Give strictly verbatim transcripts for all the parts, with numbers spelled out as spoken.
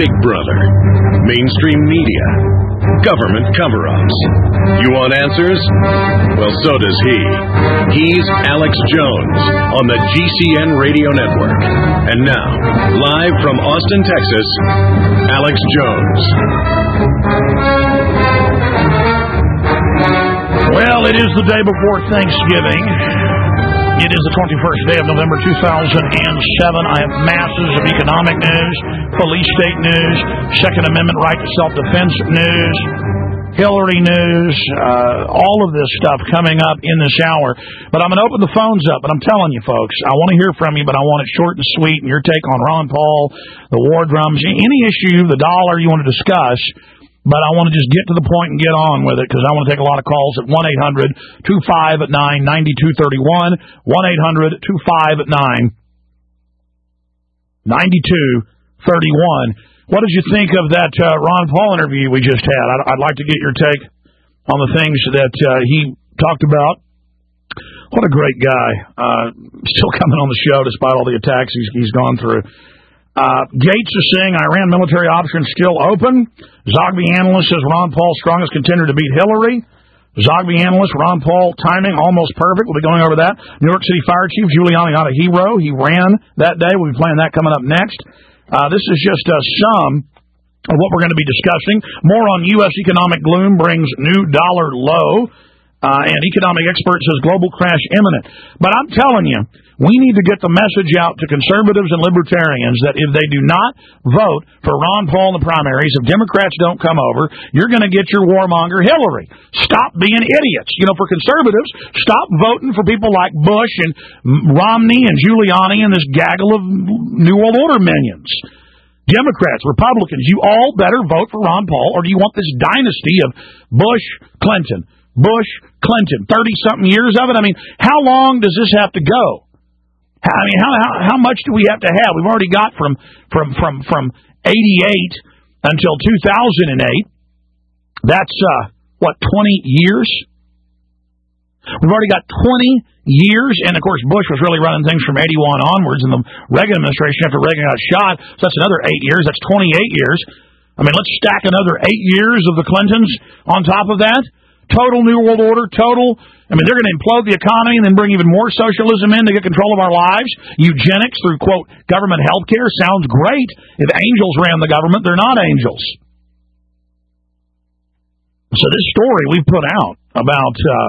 Big Brother, mainstream media, government cover-ups. You want answers? Well, so does he. He's Alex Jones on the G C N Radio Network. And now, live from Austin, Texas, Alex Jones. Well, it is the day before Thanksgiving. It is the twenty-first day of November, two thousand seven. I have masses of economic news, police state news, Second Amendment right to self-defense news, Hillary news, uh, all of this stuff coming up in this hour. But I'm going to open the phones up, and I'm telling you, folks, I want to hear from you, but I want it short and sweet, and your take on Ron Paul, the war drums, any issue, the dollar you want to discuss. But I want to just get to the point and get on with it, because I want to take a lot of calls at one eight hundred two five nine nine two three one, one eight hundred two five nine nine two three one. What did you think of that uh, Ron Paul interview we just had? I'd, I'd like to get your take on the things that uh, he talked about. What a great guy. Uh, still coming on the show despite all the attacks he's, he's gone through. Uh, Gates is saying Iran military options still open. Zogby analyst says Ron Paul strongest contender to beat Hillary. Zogby analyst Ron Paul timing almost perfect. We'll be going over that. New York City Fire Chief Giuliani not a hero. He ran that day. We'll be playing that coming up next. Uh, this is just uh, some of what we're going to be discussing. More on U S economic gloom brings new dollar low. Uh, and economic expert says global crash imminent. But I'm telling you, we need to get the message out to conservatives and libertarians that if they do not vote for Ron Paul in the primaries, if Democrats don't come over, you're going to get your warmonger Hillary. Stop being idiots. You know, for conservatives, stop voting for people like Bush and Romney and Giuliani and this gaggle of New World Order minions. Democrats, Republicans, you all better vote for Ron Paul, or do you want this dynasty of Bush, Clinton, Bush, Clinton, thirty-something years of it? I mean, how long does this have to go? I mean, how how, how much do we have to have? We've already got from from from from eighty-eight until two thousand eight. That's, uh, what, twenty years? We've already got twenty years, and, of course, Bush was really running things from eighty-one onwards, and the Reagan administration after Reagan got shot, so that's another eight years. That's twenty-eight years. I mean, let's stack another eight years of the Clintons on top of that. Total New World Order, total. I mean, they're going to implode the economy and then bring even more socialism in to get control of our lives. Eugenics through, quote, government health care sounds great. If angels ran the government, they're not angels. So this story we put out about uh,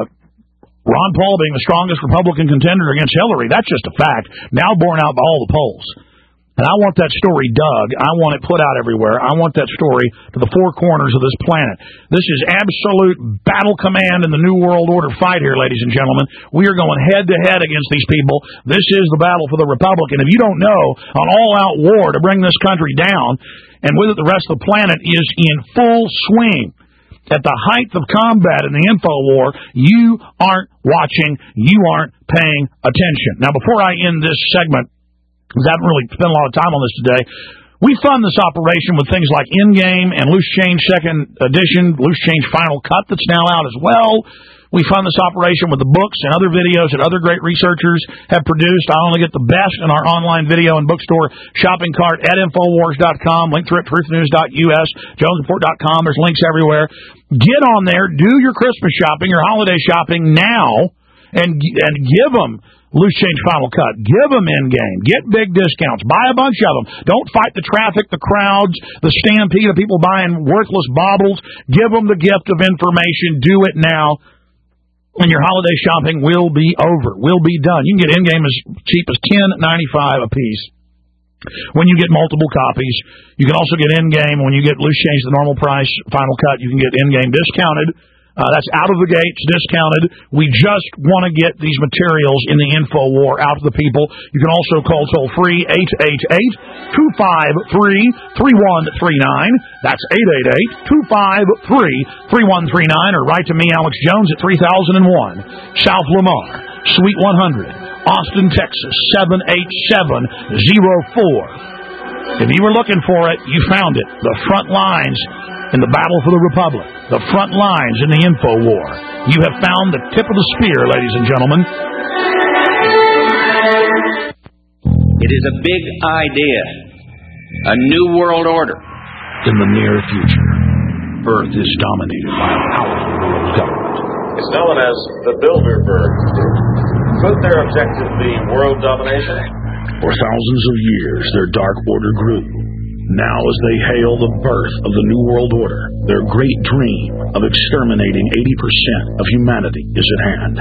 Ron Paul being the strongest Republican contender against Hillary, that's just a fact, now borne out by all the polls. And I want that story dug. I want it put out everywhere. I want that story to the four corners of this planet. This is absolute battle command in the New World Order fight here, ladies and gentlemen. We are going head-to-head against these people. This is the battle for the Republican. If you don't know, an all-out war to bring this country down, and with it the rest of the planet is in full swing. At the height of combat in the info war, you aren't watching. You aren't paying attention. Now, before I end this segment, because I haven't really spent a lot of time on this today, we fund this operation with things like Endgame and Loose Change Second Edition, Loose Change Final Cut that's now out as well. We fund this operation with the books and other videos that other great researchers have produced. I only get the best in our online video and bookstore shopping cart at Infowars dot com, link through it, Truth News dot U S, Jones Report dot com. There's links everywhere. Get on there, do your Christmas shopping, your holiday shopping now, and and give them Loose Change Final Cut. Give them Endgame. Get big discounts. Buy a bunch of them. Don't fight the traffic, the crowds, the stampede of people buying worthless baubles. Give them the gift of information. Do it now, and your holiday shopping will be over. Will be done. You can get Endgame as cheap as ten ninety-five a piece when you get multiple copies. You can also get Endgame when you get Loose Change, the normal price, Final Cut. You can get Endgame discounted. Uh, that's out of the gates, discounted. We just want to get these materials in the info war out to the people. You can also call toll-free eight eight eight, two five three, three one three nine. That's eight eight eight, two five three, three one three nine. Or write to me, Alex Jones, at three thousand one, South Lamar, Suite one hundred, Austin, Texas, seven eight seven zero four. If you were looking for it, you found it. The front lines in the battle for the Republic. The front lines in the info war. You have found the tip of the spear, ladies and gentlemen. It is a big idea. A new world order. In the near future, Earth is dominated by a powerful world government. It's known as the Bilderberg Group. Could their objective be world domination? For thousands of years, their dark order grew. Now, as they hail the birth of the New World Order, their great dream of exterminating eighty percent of humanity is at hand.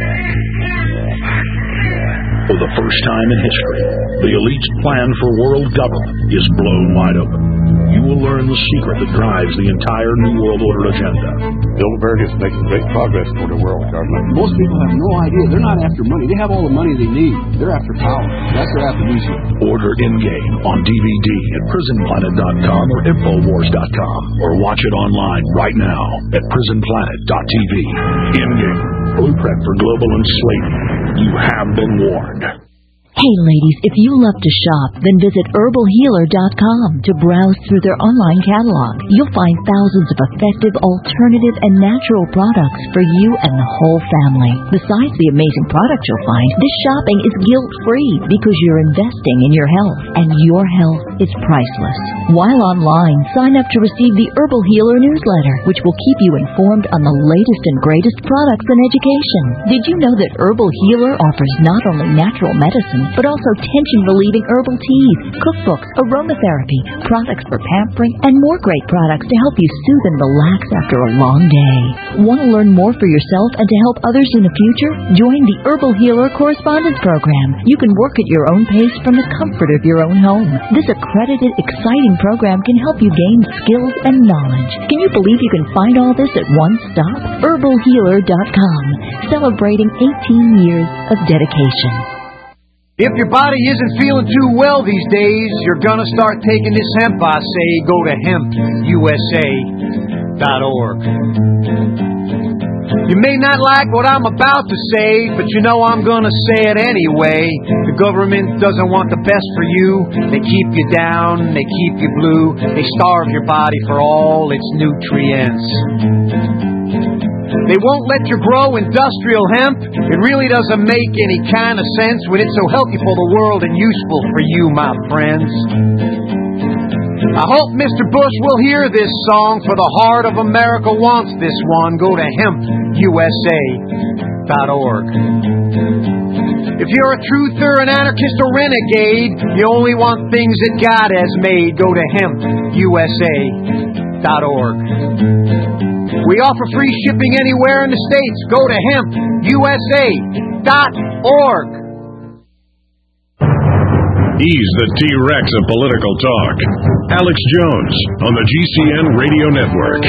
For the first time in history, the elite's plan for world government is blown wide open. You will learn the secret that drives the entire New World Order agenda. Bilderberg is making great progress toward a world government. Most people have no idea. They're not after money. They have all the money they need. They're after power. That's their attribution. Order In-Game on D V D at prison planet dot com or infowars dot com, or watch it online right now at prison planet dot t v. In-Game, blueprint for global enslavement. You have been warned. Hey ladies, if you love to shop, then visit herbal healer dot com to browse through their online catalog. You'll find thousands of effective, alternative, and natural products for you and the whole family. Besides the amazing products you'll find, this shopping is guilt-free because you're investing in your health, and your health is priceless. While online, sign up to receive the Herbal Healer newsletter, which will keep you informed on the latest and greatest products and education. Did you know that Herbal Healer offers not only natural medicine, but also tension-relieving herbal teas, cookbooks, aromatherapy, products for pampering, and more great products to help you soothe and relax after a long day. Want to learn more for yourself and to help others in the future? Join the Herbal Healer Correspondence Program. You can work at your own pace from the comfort of your own home. This accredited, exciting program can help you gain skills and knowledge. Can you believe you can find all this at one stop? herbal healer dot com, celebrating eighteen years of dedication. If your body isn't feeling too well these days, you're gonna start taking this hemp, I say. Go to hemp U S A dot org. You may not like what I'm about to say, but you know I'm gonna say it anyway. The government doesn't want the best for you. They keep you down, they keep you blue. They starve your body for all its nutrients. They won't let you grow industrial hemp. It really doesn't make any kind of sense when it's so healthy for the world and useful for you, my friends. I hope Mister Bush will hear this song, for the heart of America wants this one. Go to hemp U S A dot org. If you're a truther, an anarchist, or renegade, you only want things that God has made. Go to hemp U S A dot org. We offer free shipping anywhere in the States. Go to hemp U S A dot org. He's the T-Rex of political talk. Alex Jones on the G C N Radio Network.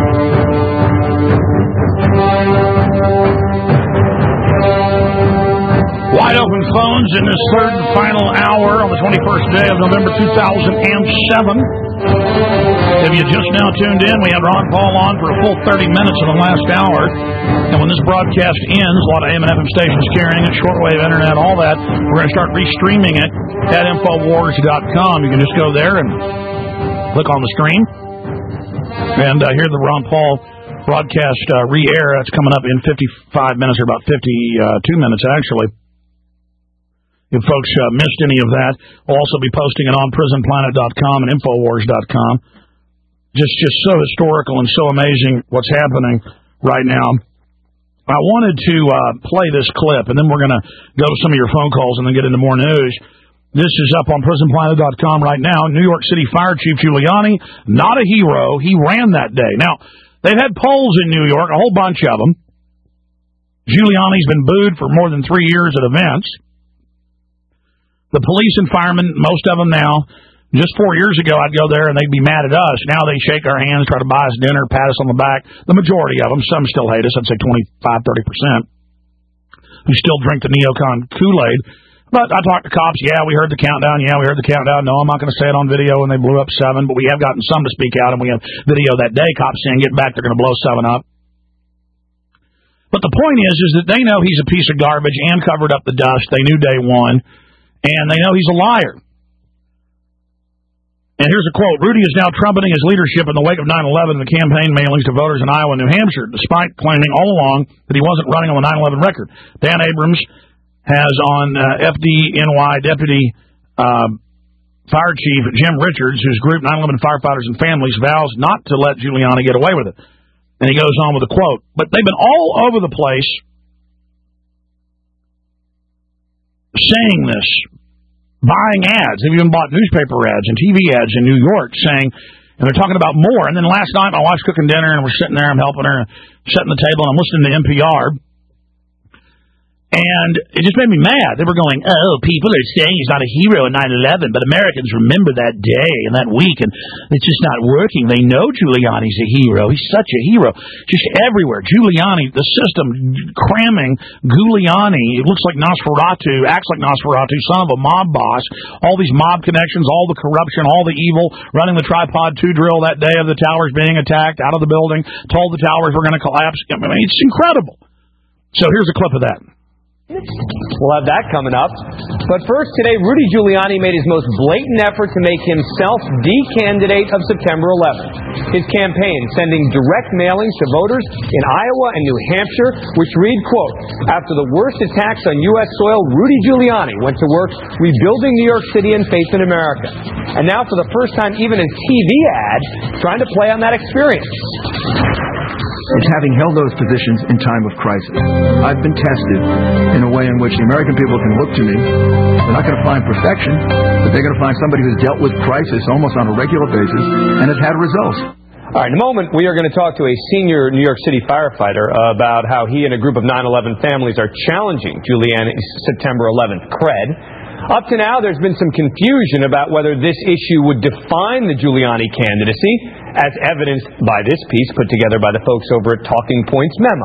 Wide open phones in this third and final hour on the twenty-first day of November two thousand seven. If you just now tuned in, we had Ron Paul on for a full thirty minutes in the last hour. And when this broadcast ends, a lot of A M and F M stations carrying it, shortwave, internet, all that, we're going to start restreaming it at infowars dot com. You can just go there and click on the stream and uh, hear the Ron Paul broadcast uh, re-air. That's coming up in fifty-five minutes, or about fifty-two minutes, actually. If folks uh, missed any of that, we'll also be posting it on prison planet dot com and infowars dot com. Just, just so historical and so amazing what's happening right now. I wanted to uh, play this clip, and then we're going to go to some of your phone calls and then get into more news. This is up on prison planet dot com right now. New York City Fire Chief Giuliani, not a hero. He ran that day. Now, they've had polls in New York, a whole bunch of them. Giuliani's been booed for more than three years at events. The police and firemen, most of them now, just four years ago I'd go there and they'd be mad at us. Now they shake our hands, try to buy us dinner, pat us on the back. The majority of them, some still hate us, I'd say twenty-five, thirty percent, who still drink the neocon Kool-Aid. But I talked to cops, yeah, we heard the countdown, yeah, we heard the countdown. No, I'm not going to say it on video when they blew up seven, but we have gotten some to speak out, and we have video that day, cops saying, get back, they're going to blow seven up. But the point is, is that they know he's a piece of garbage and covered up the dust. They knew day one. And they know he's a liar. And here's a quote. Rudy is now trumpeting his leadership in the wake of nine eleven and the campaign mailings to voters in Iowa and New Hampshire, despite claiming all along that he wasn't running on the nine eleven record. Dan Abrams has on uh, F D N Y deputy uh, Fire Chief Jim Richards, whose group nine eleven Firefighters and Families vows not to let Giuliani get away with it. And he goes on with a quote. But they've been all over the place saying this, buying ads. They've even bought newspaper ads and T V ads in New York saying, and they're talking about more. And then last night, my wife's cooking dinner, and we're sitting there, I'm helping her, setting the table, and I'm listening to N P R. And it just made me mad. They were going, oh, people are saying he's not a hero in nine eleven, but Americans remember that day and that week, and it's just not working. They know Giuliani's a hero. He's such a hero. Just everywhere. Giuliani, the system cramming Giuliani. It looks like Nosferatu, acts like Nosferatu, son of a mob boss. All these mob connections, all the corruption, all the evil, running the Tripod two drill that day of the towers being attacked, out of the building, told the towers were going to collapse. I mean, it's incredible. So here's a clip of that. We'll have that coming up. But first, today, Rudy Giuliani made his most blatant effort to make himself the candidate of September eleventh. His campaign sending direct mailings to voters in Iowa and New Hampshire, which read, quote, after the worst attacks on U S soil, Rudy Giuliani went to work rebuilding New York City and faith in America. And now, for the first time, even a T V ad trying to play on that experience. It's having held those positions in time of crisis. I've been tested in a way in which the American people can look to me. They're not going to find perfection, but they're going to find somebody who's dealt with crisis almost on a regular basis and has had results. All right, in a moment, we are going to talk to a senior New York City firefighter about how he and a group of nine eleven families are challenging Giuliani's September eleventh cred. Up to now, there's been some confusion about whether this issue would define the Giuliani candidacy, as evidenced by this piece put together by the folks over at Talking Points Memo.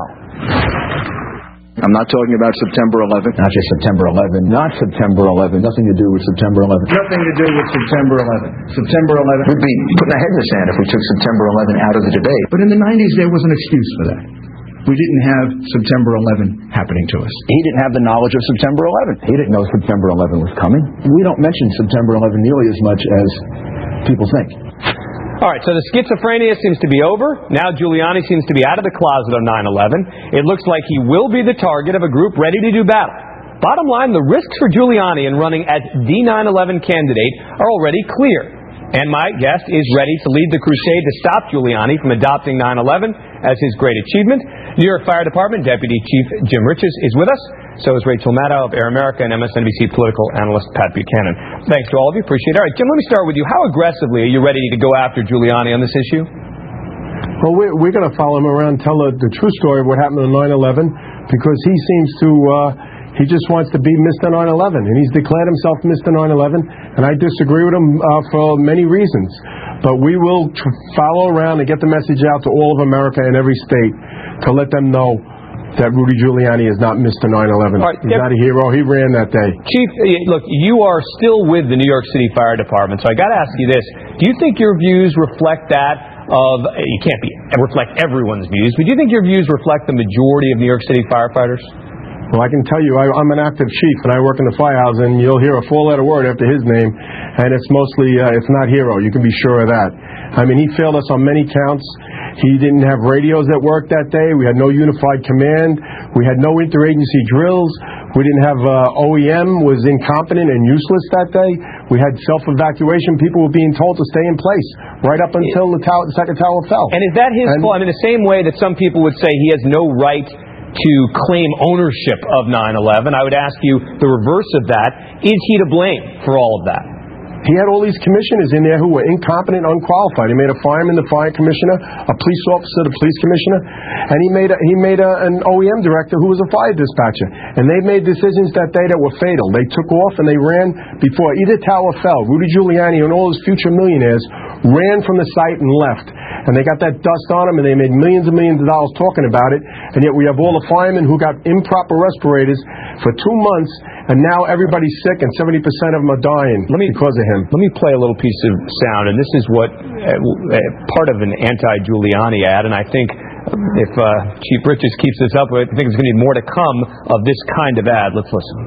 I'm not talking about September eleventh. Not just September eleventh. Not September eleventh. Nothing to do with September eleventh. Nothing to do with September eleventh. September eleventh. We'd be putting our head in the sand if we took September eleventh out of the debate. But in the nineties, there was an excuse for that. We didn't have September eleventh happening to us. He didn't have the knowledge of September eleventh. He didn't know September eleventh was coming. We don't mention September eleventh nearly as much as people think. All right, so the schizophrenia seems to be over. Now Giuliani seems to be out of the closet on nine eleven. It looks like he will be the target of a group ready to do battle. Bottom line, the risks for Giuliani in running as the nine eleven candidate are already clear. And my guest is ready to lead the crusade to stop Giuliani from adopting nine eleven as his great achievement. New York Fire Department Deputy Chief Jim Richards is with us. So is Rachel Maddow of Air America and M S N B C political analyst Pat Buchanan. Thanks to all of you. Appreciate it. All right, Jim, let me start with you. How aggressively are you ready to go after Giuliani on this issue? Well, we're, we're going to follow him around and tell the, the true story of what happened on nine eleven, because he seems to, uh, he just wants to be Mister nine eleven, and he's declared himself Mister nine eleven, and I disagree with him uh, for many reasons. But we will tr- follow around and get the message out to all of America in every state to let them know that Rudy Giuliani is not Mister nine eleven. Right, he's yep. not a hero. He ran that day. Chief, look, you are still with the New York City Fire Department, so I got to ask you this. Do you think your views reflect that of, you can't be reflect everyone's views, but do you think your views reflect the majority of New York City firefighters? Well, I can tell you, I, I'm an active chief, and I work in the firehouse, and you'll hear a four-letter word after his name, and it's mostly, uh, it's not hero. You can be sure of that. I mean, he failed us on many counts. He didn't have radios that worked that day. We had no unified command. We had no interagency drills. We didn't have uh, O E M was incompetent and useless that day. We had self-evacuation. People were being told to stay in place right up until the, tower, the second tower fell. And is that his and, fault? I mean, the same way that some people would say he has no right to claim ownership of nine eleven, I would ask you the reverse of that. Is he to blame for all of that? He had all these commissioners in there who were incompetent, unqualified. He made a fireman the fire commissioner, a police officer the police commissioner, and he made a, he made a, an O E M director who was a fire dispatcher. And they made decisions that day that were fatal. They took off and they ran before either tower fell. Rudy Giuliani and all his future millionaires ran from the site and left. And they got that dust on them, and they made millions and millions of dollars talking about it. And yet we have all the firemen who got improper respirators for two months, and now everybody's sick, and seventy percent of them are dying let me, because of him. Let me play a little piece of sound, and this is what uh, part of an anti-Giuliani ad, and I think if uh, Chief Richards keeps this up, I think there's going to be more to come of this kind of ad. Let's listen.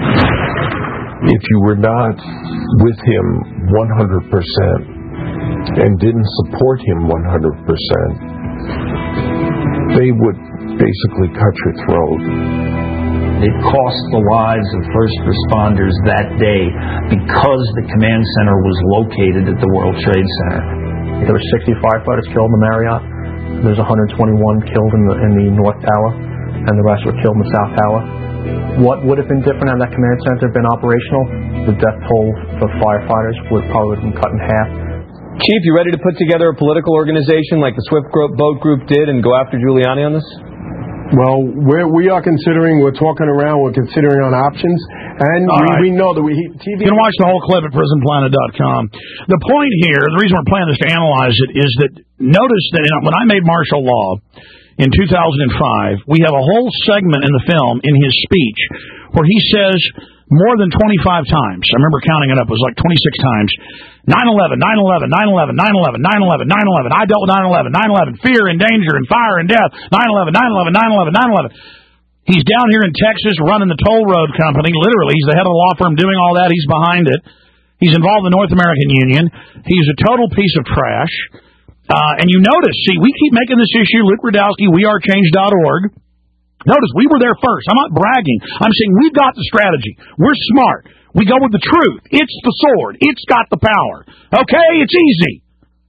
If you were not with him one hundred percent and didn't support him one hundred percent, they would basically cut your throat. It cost the lives of first responders that day because the command center was located at the World Trade Center. There were sixty firefighters killed in the Marriott. There's one hundred twenty-one killed in the, in the North Tower, and the rest were killed in the South Tower. What would have been different had that command center been operational? The death toll for firefighters would probably have been cut in half. Chief, you ready to put together a political organization like the Swift Boat Group did and go after Giuliani on this? Well, we're, we are considering, we're talking around, we're considering on options, and we, right. we know that we... T V You can watch the whole clip at prison planet dot com. The point here, the reason we're planning this to analyze it, is that notice that when I made martial law in two thousand five, we have a whole segment in the film, in his speech, where he says more than twenty-five times, I remember counting it up, it was like twenty-six times, nine eleven, nine eleven, nine eleven, nine eleven, nine eleven, nine eleven, I dealt with nine eleven, nine eleven, fear and danger and fire and death, nine eleven, nine eleven, nine eleven, nine eleven. He's down here in Texas running the toll road company, literally, he's the head of the law firm doing all that, he's behind it. He's involved in the North American Union. He's a total piece of trash. Uh, and you notice, see, we keep making this issue, Luke Rudowski, we are change dot org. Notice, we were there first. I'm not bragging. I'm saying we've got the strategy. We're smart. We go with the truth. It's the sword. It's got the power. Okay? It's easy.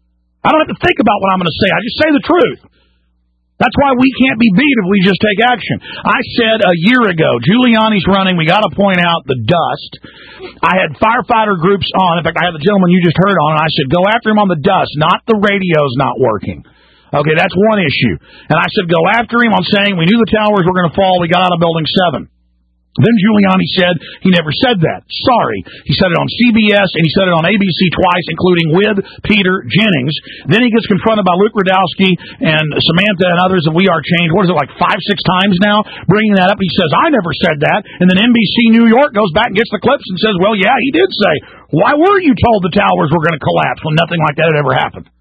I don't have to think about what I'm going to say. I just say the truth. That's why we can't be beat if we just take action. I said a year ago, Giuliani's running. We got to point out the dust. I had firefighter groups on. In fact, I had the gentleman you just heard on, and I said, go after him on the dust, not the radio's not working. Okay, that's one issue. And I said, go after him on saying we knew the towers were going to fall. We got out of Building seven. Then Giuliani said he never said that. Sorry. He said it on C B S, and he said it on A B C twice, including with Peter Jennings. Then he gets confronted by Luke Rudowski and Samantha and others of We Are Change. What is it, like five, six times now? Bringing that up. He says, I never said that. And then N B C New York goes back and gets the clips and says, well, yeah, he did say. Why were you told the towers were going to collapse when nothing like that had ever happened?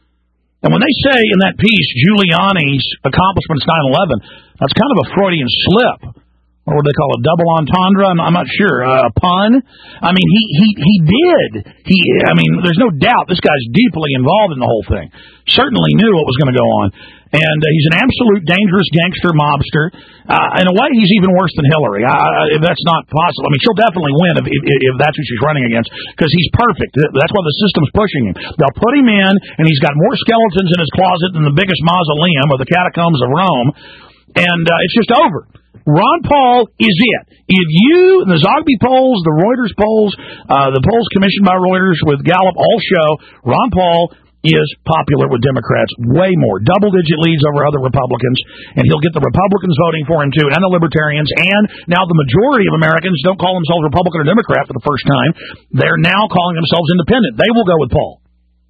And when they say in that piece, Giuliani's accomplishments nine eleven, that's kind of a Freudian slip. Or what do they call it, double entendre? I'm, I'm not sure. Uh, a pun? I mean, he, he, he did. He, I mean, there's no doubt this guy's deeply involved in the whole thing. Certainly knew what was going to go on. And uh, he's an absolute dangerous gangster mobster. Uh, in a way, he's even worse than Hillary. Uh, if that's not possible. I mean, she'll definitely win if, if, if that's who she's running against, because he's perfect. That's why the system's pushing him. They'll put him in, and he's got more skeletons in his closet than the biggest mausoleum or the catacombs of Rome. And uh, it's just over. Ron Paul is it. If you, the Zogby polls, the Reuters polls, uh, the polls commissioned by Reuters with Gallup all show Ron Paul is popular with Democrats way more. Double-digit leads over other Republicans, and he'll get the Republicans voting for him, too, and the Libertarians, and now the majority of Americans don't call themselves Republican or Democrat for the first time. They're now calling themselves independent. They will go with Paul.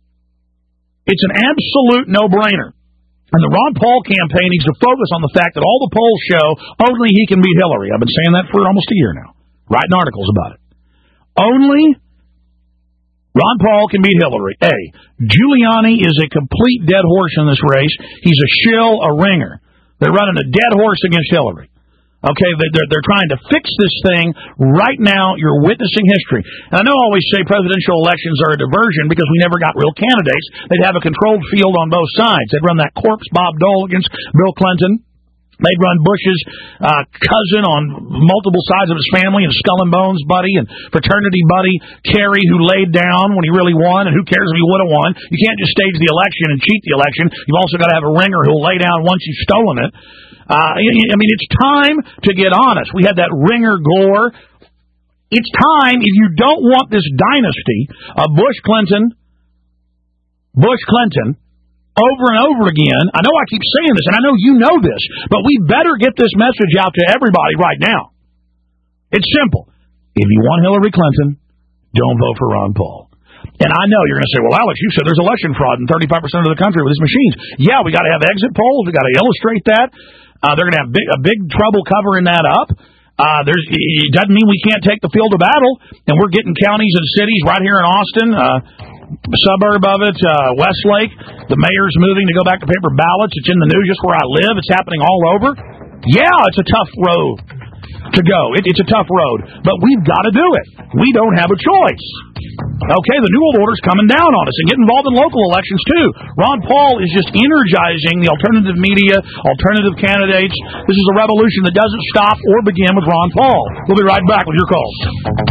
It's an absolute no-brainer. And the Ron Paul campaign needs to focus on the fact that all the polls show only he can beat Hillary. I've been saying that for almost a year now, writing articles about it. Only Ron Paul can beat Hillary. A. Giuliani is a complete dead horse in this race. He's a shill, a ringer. They're running a dead horse against Hillary. Okay, they're, they're trying to fix this thing. Right now, you're witnessing history. And I know I always say presidential elections are a diversion because we never got real candidates. They'd have a controlled field on both sides. They'd run that corpse Bob Dole against Bill Clinton. They'd run Bush's uh, cousin on multiple sides of his family, and Skull and Bones buddy and fraternity buddy Kerry, who laid down when he really won, and who cares if he would have won. You can't just stage the election and cheat the election. You've also got to have a ringer who'll lay down once you've stolen it. Uh, I mean, it's time to get honest. We had that ringer Gore. It's time, if you don't want this dynasty of Bush-Clinton, Bush-Clinton, over and over again. I know I keep saying this, and I know you know this, but we better get this message out to everybody right now. It's simple. If you want Hillary Clinton, don't vote for Ron Paul. And I know you're going to say, well, Alex, you said there's election fraud in thirty-five percent of the country with these machines. Yeah, we got to have exit polls. We got to illustrate that. Uh, they're going to have big, a big trouble covering that up. Uh, there's, it doesn't mean we can't take the field of battle, and we're getting counties and cities right here in Austin, uh, suburb of it, uh, Westlake. The mayor's moving to go back to paper ballots. It's in the news just where I live. It's happening all over. Yeah, it's a tough road to go. It, it's a tough road, but we've got to do it. We don't have a choice. Okay, the New World Order's coming down on us, and get involved in local elections, too. Ron Paul is just energizing the alternative media, alternative candidates. This is a revolution that doesn't stop or begin with Ron Paul. We'll be right back with your calls.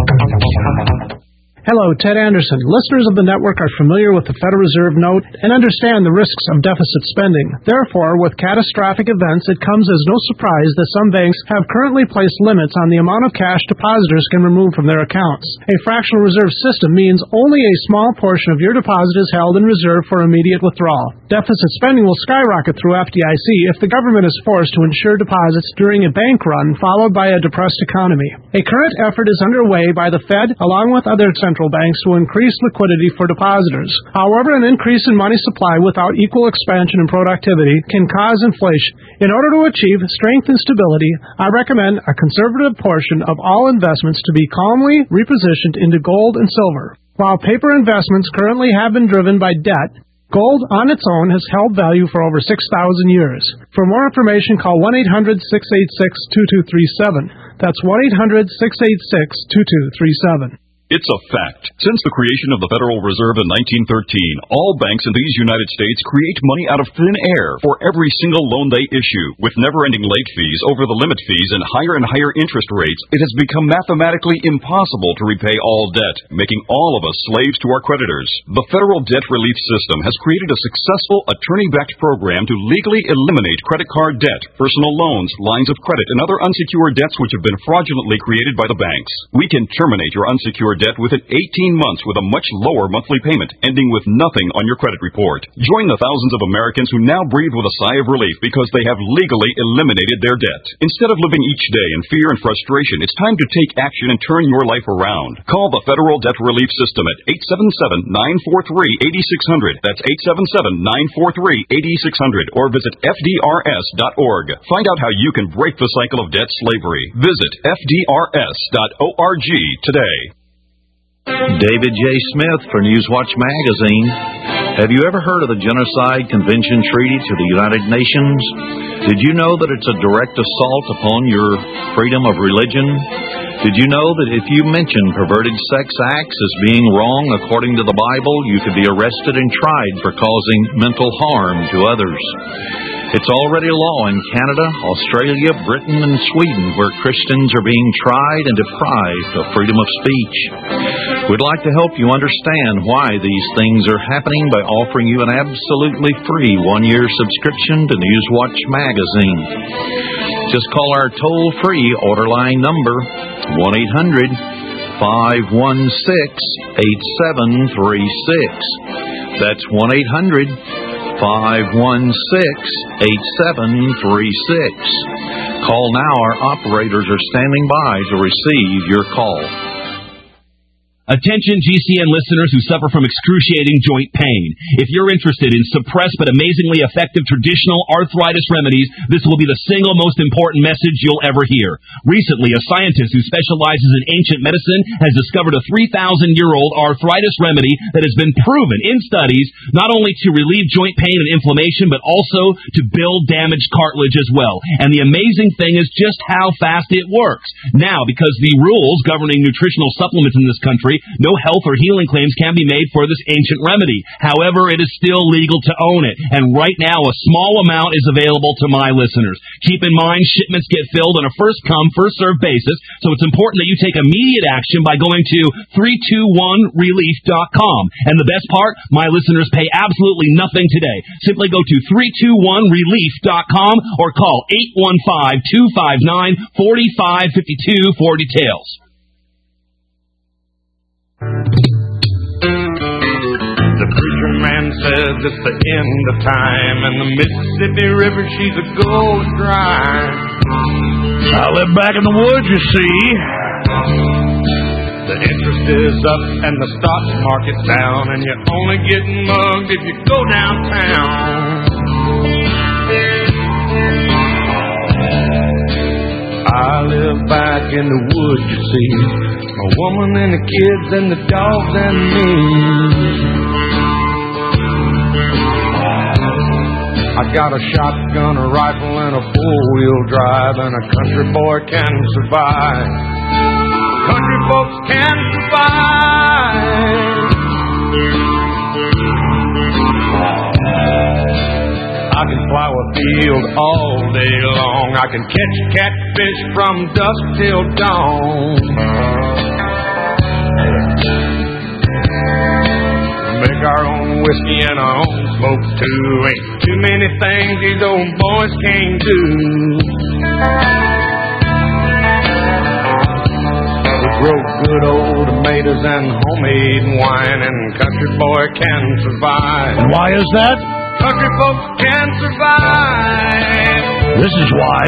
Hello, Ted Anderson. Listeners of the network are familiar with the Federal Reserve note and understand the risks of deficit spending. Therefore, with catastrophic events, it comes as no surprise that some banks have currently placed limits on the amount of cash depositors can remove from their accounts. A fractional reserve system means only a small portion of your deposit is held in reserve for immediate withdrawal. Deficit spending will skyrocket through F D I C if the government is forced to insure deposits during a bank run followed by a depressed economy. A current effort is underway by the Fed along with other central banks to increase liquidity for depositors. However, an increase in money supply without equal expansion and productivity can cause inflation. In order to achieve strength and stability, I recommend a conservative portion of all investments to be calmly repositioned into gold and silver. While paper investments currently have been driven by debt, gold on its own has held value for over six thousand years. For more information, call one eight hundred, six eight six, two two three seven. That's one eight hundred, six eight six, two two three seven. It's a fact. Since the creation of the Federal Reserve in nineteen thirteen, all banks in these United States create money out of thin air for every single loan they issue. With never-ending late fees, over-the-limit fees, and higher and higher interest rates, it has become mathematically impossible to repay all debt, making all of us slaves to our creditors. The Federal Debt Relief System has created a successful attorney-backed program to legally eliminate credit card debt, personal loans, lines of credit, and other unsecured debts which have been fraudulently created by the banks. We can terminate your unsecured debt within eighteen months with a much lower monthly payment, ending with nothing on your credit report. Join the thousands of Americans who now breathe with a sigh of relief because they have legally eliminated their debt. Instead of living each day in fear and frustration, it's time to take action and turn your life around. Call the Federal Debt Relief System at eight seven seven, nine four three, eight six zero zero. That's eight seven seven, nine four three, eight six zero zero. Or visit F D R S dot org. Find out how you can break the cycle of debt slavery. Visit F D R S dot org today. David J. Smith for Newswatch Magazine. Have you ever heard of the Genocide Convention Treaty to the United Nations? Did you know that it's a direct assault upon your freedom of religion? Did you know that if you mention perverted sex acts as being wrong according to the Bible, you could be arrested and tried for causing mental harm to others? It's already law in Canada, Australia, Britain, and Sweden, where Christians are being tried and deprived of freedom of speech. We'd like to help you understand why these things are happening by offering you an absolutely free one-year subscription to Newswatch Magazine. Just call our toll-free order line number, one eight hundred, five one six, eight seven three six. That's one eight hundred, five one six, eight seven three six. Call now. Our operators are standing by to receive your call. Attention G C N listeners who suffer from excruciating joint pain. If you're interested in suppressed but amazingly effective traditional arthritis remedies, this will be the single most important message you'll ever hear. Recently, a scientist who specializes in ancient medicine has discovered a three thousand year old arthritis remedy that has been proven in studies not only to relieve joint pain and inflammation, but also to build damaged cartilage as well. And the amazing thing is just how fast it works. Now, because the rules governing nutritional supplements in this country, no health or healing claims can be made for this ancient remedy. However, it is still legal to own it. And right now, a small amount is available to my listeners. Keep in mind, shipments get filled on a first-come, first-served basis, so it's important that you take immediate action by going to three two one relief dot com. And the best part, my listeners pay absolutely nothing today. Simply go to three two one relief dot com or call eight one five, two five nine, four five five two for details. The preacher man says it's the end of time, and the Mississippi River, she's a going dry. I live back in the woods, you see. The interest is up and the stock market's down, and you're only getting mugged if you go downtown. I live back in the woods, you see. A woman and the kids and the dogs and me. I got a shotgun, a rifle, and a four-wheel drive, and a country boy can survive. Country folks can survive. field all day long. I can catch catfish from dusk till dawn. Make our own whiskey and our own smoke too. Ain't too many things these old boys can't do. We grow good old tomatoes and homemade wine, and country boy can survive. And why is that? Country folks can survive. This is why.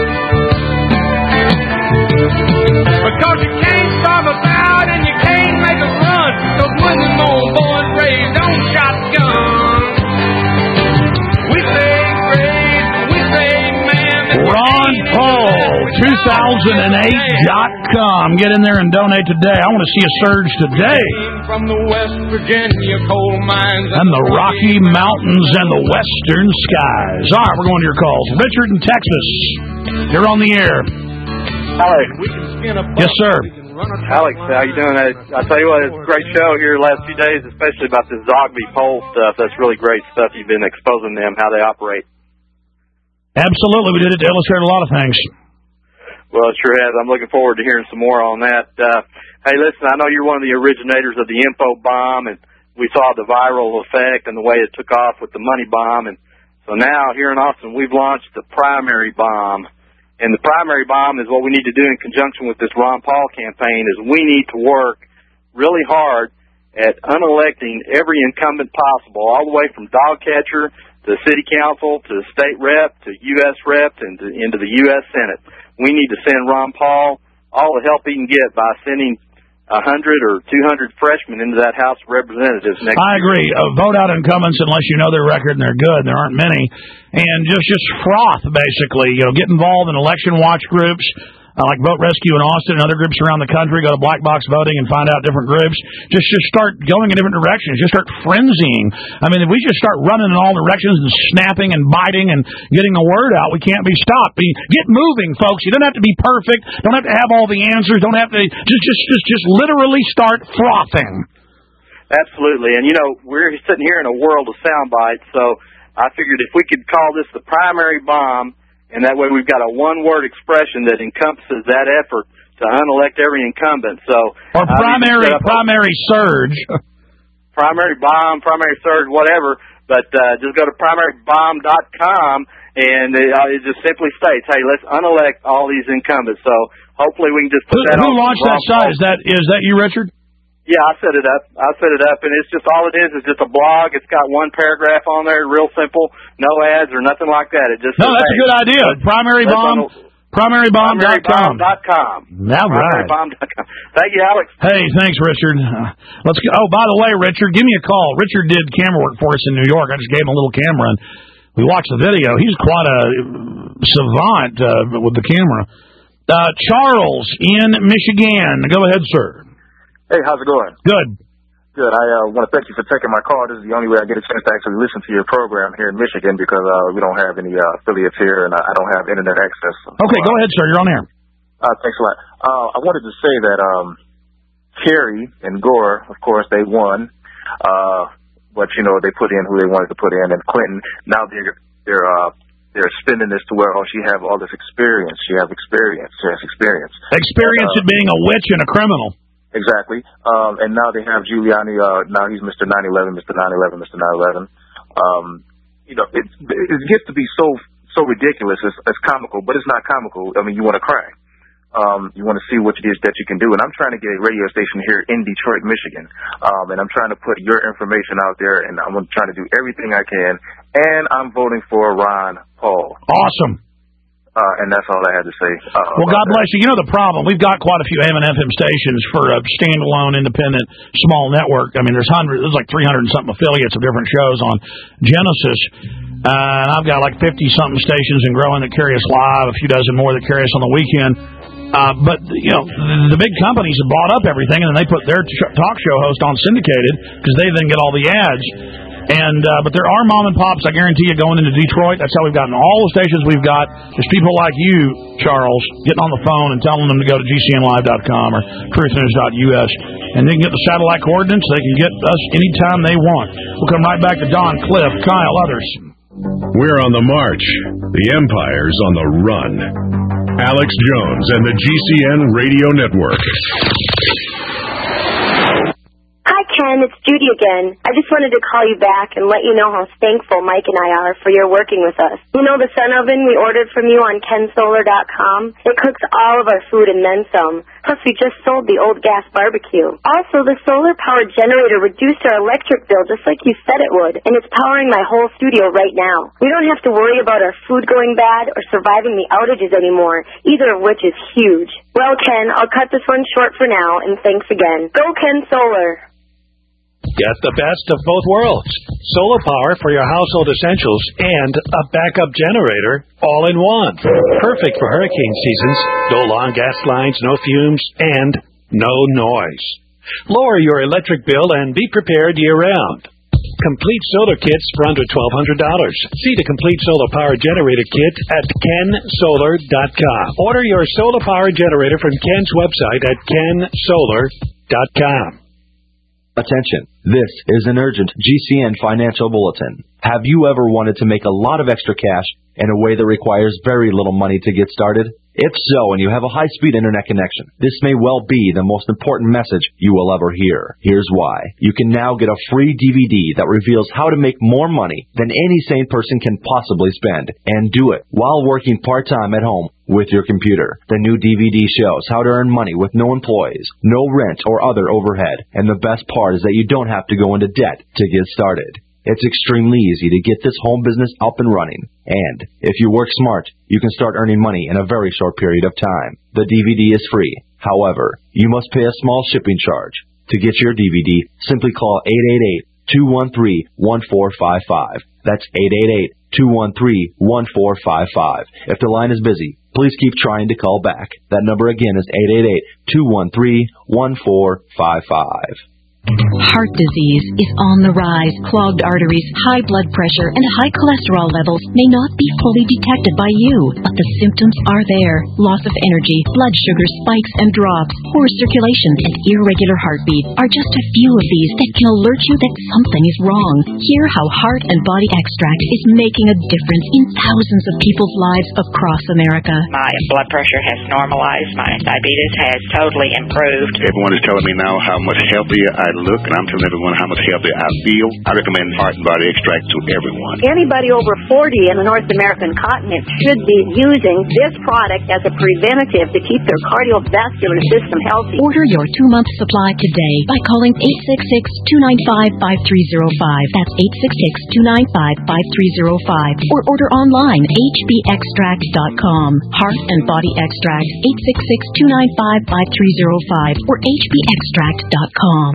Because you can't starve about and you can't make a run. Those when them old boys raised on shotgun. We say grace, we say man. Ron Paul, two thousand eight dot com. Get in there and donate today. I want to see a surge today. From the West Virginia coal mines and the Rocky Mountains and the western skies. All right, we're going to your calls. Richard in Texas, you're on the air. Alex. Yes, sir. Alex, how you doing? I, I tell you what, it's a great show here the last few days, especially about this Zogby poll stuff. That's really great stuff. You've been exposing them, how they operate. Absolutely. We did it to illustrate a lot of things. Well, it sure has. I'm looking forward to hearing some more on that. Uh, hey, listen, I know you're one of the originators of the info bomb, and we saw the viral effect and the way it took off with the money bomb. And so now here in Austin, we've launched the primary bomb. And the primary bomb is what we need to do in conjunction with this Ron Paul campaign is we need to work really hard at unelecting every incumbent possible, all the way from dog catcher to city council to state rep to U S rep and to, into the U S Senate. We need to send Ron Paul all the help he can get by sending a hundred or two hundred freshmen into that House of Representatives next I year. agree. Uh, vote out incumbents unless you know their record and they're good, and there aren't many. And just, just froth, basically. You know, get involved in election watch groups, uh, like Vote Rescue in Austin and other groups around the country. Go to Black Box Voting and find out different groups. Just, just start going in different directions. Just start frenzying. I mean, if we just start running in all directions and snapping and biting and getting the word out, we can't be stopped. I mean, get moving, folks. You don't have to be perfect. Don't have to have all the answers. Don't have to just, just, just, just literally start frothing. Absolutely. And, you know, we're sitting here in a world of sound bites, so I figured if we could call this the primary bomb, and that way we've got a one-word expression that encompasses that effort to unelect every incumbent. So Or primary primary surge. Primary bomb, primary surge, whatever. But uh, just go to primary bomb dot com, and it, uh, it just simply states, hey, let's unelect all these incumbents. So hopefully we can just put Who, that who on. Who launched that site? Is that, is that you, Richard? Yeah, I set it up. I set it up, and it's just all it is is just a blog. It's got one paragraph on there, real simple, no ads or nothing like that. It just no, says, that's hey, a good idea. Primary bomb, primary bomb dot com. Now, right. Thank you, Alex. Hey, thanks, Richard. Uh, let's go. Oh, by the way, Richard, give me a call. Richard did camera work for us in New York. I just gave him a little camera, and we watched the video. He's quite a savant uh, with the camera. Uh, Charles in Michigan. Go ahead, sir. Hey, how's it going? Good. Good. I uh, want to thank you for taking my call. This is the only way I get a chance to actually listen to your program here in Michigan because uh, we don't have any uh, affiliates here and I, I don't have internet access. So, okay, uh, go ahead, sir. You're on air. Uh, thanks a lot. Uh, I wanted to say that um, Kerry and Gore, of course, they won. Uh, but, you know, they put in who they wanted to put in. And Clinton, now they're they're uh, they're spinning this to where, oh, she have all this experience. She has experience. She has experience. Experience uh, at being a witch and a criminal. Exactly. Um, and now they have Giuliani. Uh, now he's Mister nine eleven, Mister nine eleven, Mister nine eleven. Um, you know, it, it gets to be so so ridiculous. It's, it's comical, but it's not comical. I mean, you want to cry. Um, you want to see what it is that you can do. And I'm trying to get a radio station here in Detroit, Michigan. Um, and I'm trying to put your information out there, and I'm trying to do everything I can. And I'm voting for Ron Paul. Awesome. Uh, and that's all I had to say. Uh, well, God bless you. You know the problem. We've got quite a few A M and F M stations for a standalone, independent, small network. I mean, there's hundreds, there's like three hundred and something affiliates of different shows on Genesis. Uh, and I've got like fifty-something stations and growing that carry us live, a few dozen more that carry us on the weekend. Uh, but, you know, the, the big companies have bought up everything, and then they put their t- talk show host on syndicated because they then get all the ads. And uh, but there are mom and pops, I guarantee you, going into Detroit. That's how we've gotten all the stations we've got. Just people like you, Charles, getting on the phone and telling them to go to G C N live dot com or truth news dot U S. And they can get the satellite coordinates. They can get us anytime they want. We'll come right back to Don, Cliff, Kyle, others. We're on the march. The empire's on the run. Alex Jones and the G C N Radio Network. Hi, Ken. It's Judy again. I just wanted to call you back and let you know how thankful Mike and I are for your working with us. You know the sun oven we ordered from you on ken solar dot com? It cooks all of our food and then some. Plus, we just sold the old gas barbecue. Also, the solar-powered generator reduced our electric bill just like you said it would, and it's powering my whole studio right now. We don't have to worry about our food going bad or surviving the outages anymore, either of which is huge. Well, Ken, I'll cut this one short for now, and thanks again. Go Ken Solar! Get the best of both worlds. Solar power for your household essentials and a backup generator all in one. Perfect for hurricane seasons. No long gas lines, no fumes, and no noise. Lower your electric bill and be prepared year-round. Complete solar kits for under twelve hundred dollars. See the complete solar power generator kit at ken solar dot com. Order your solar power generator from Ken's website at ken solar dot com. Attention, this is an urgent G C N financial bulletin. Have you ever wanted to make a lot of extra cash in a way that requires very little money to get started? If so, and you have a high-speed internet connection, this may well be the most important message you will ever hear. Here's why. You can now get a free D V D that reveals how to make more money than any sane person can possibly spend, and do it while working part-time at home with your computer. The new D V D shows how to earn money with no employees, no rent or other overhead, and the best part is that you don't have to go into debt to get started. It's extremely easy to get this home business up and running. And if you work smart, you can start earning money in a very short period of time. The D V D is free. However, you must pay a small shipping charge. To get your D V D, simply call eight eight eight, two one three, one four five five. That's eight eight eight, two one three, one four five five. If the line is busy, please keep trying to call back. That number again is eight eight eight, two one three, one four five five. Heart disease is on the rise. Clogged arteries, high blood pressure, and high cholesterol levels may not be fully detected by you, but the symptoms are there. Loss of energy, blood sugar spikes and drops, poor circulation, and irregular heartbeat are just a few of these that can alert you that something is wrong. Hear how Heart and Body Extract is making a difference in thousands of people's lives across America. My blood pressure has normalized. My diabetes has totally improved. Everyone is telling me now how much healthier I look, and I'm telling everyone how much healthier I feel. I recommend Heart and Body Extract to everyone. Anybody over forty in the North American continent should be using this product as a preventative to keep their cardiovascular system healthy. Order your two-month supply today by calling eight six six, two nine five, five three zero five. That's eight six six, two nine five, five three zero five. Or order online, h b extract dot com. Heart and Body Extract, eight six six, two nine five, five three zero five or h b extract dot com.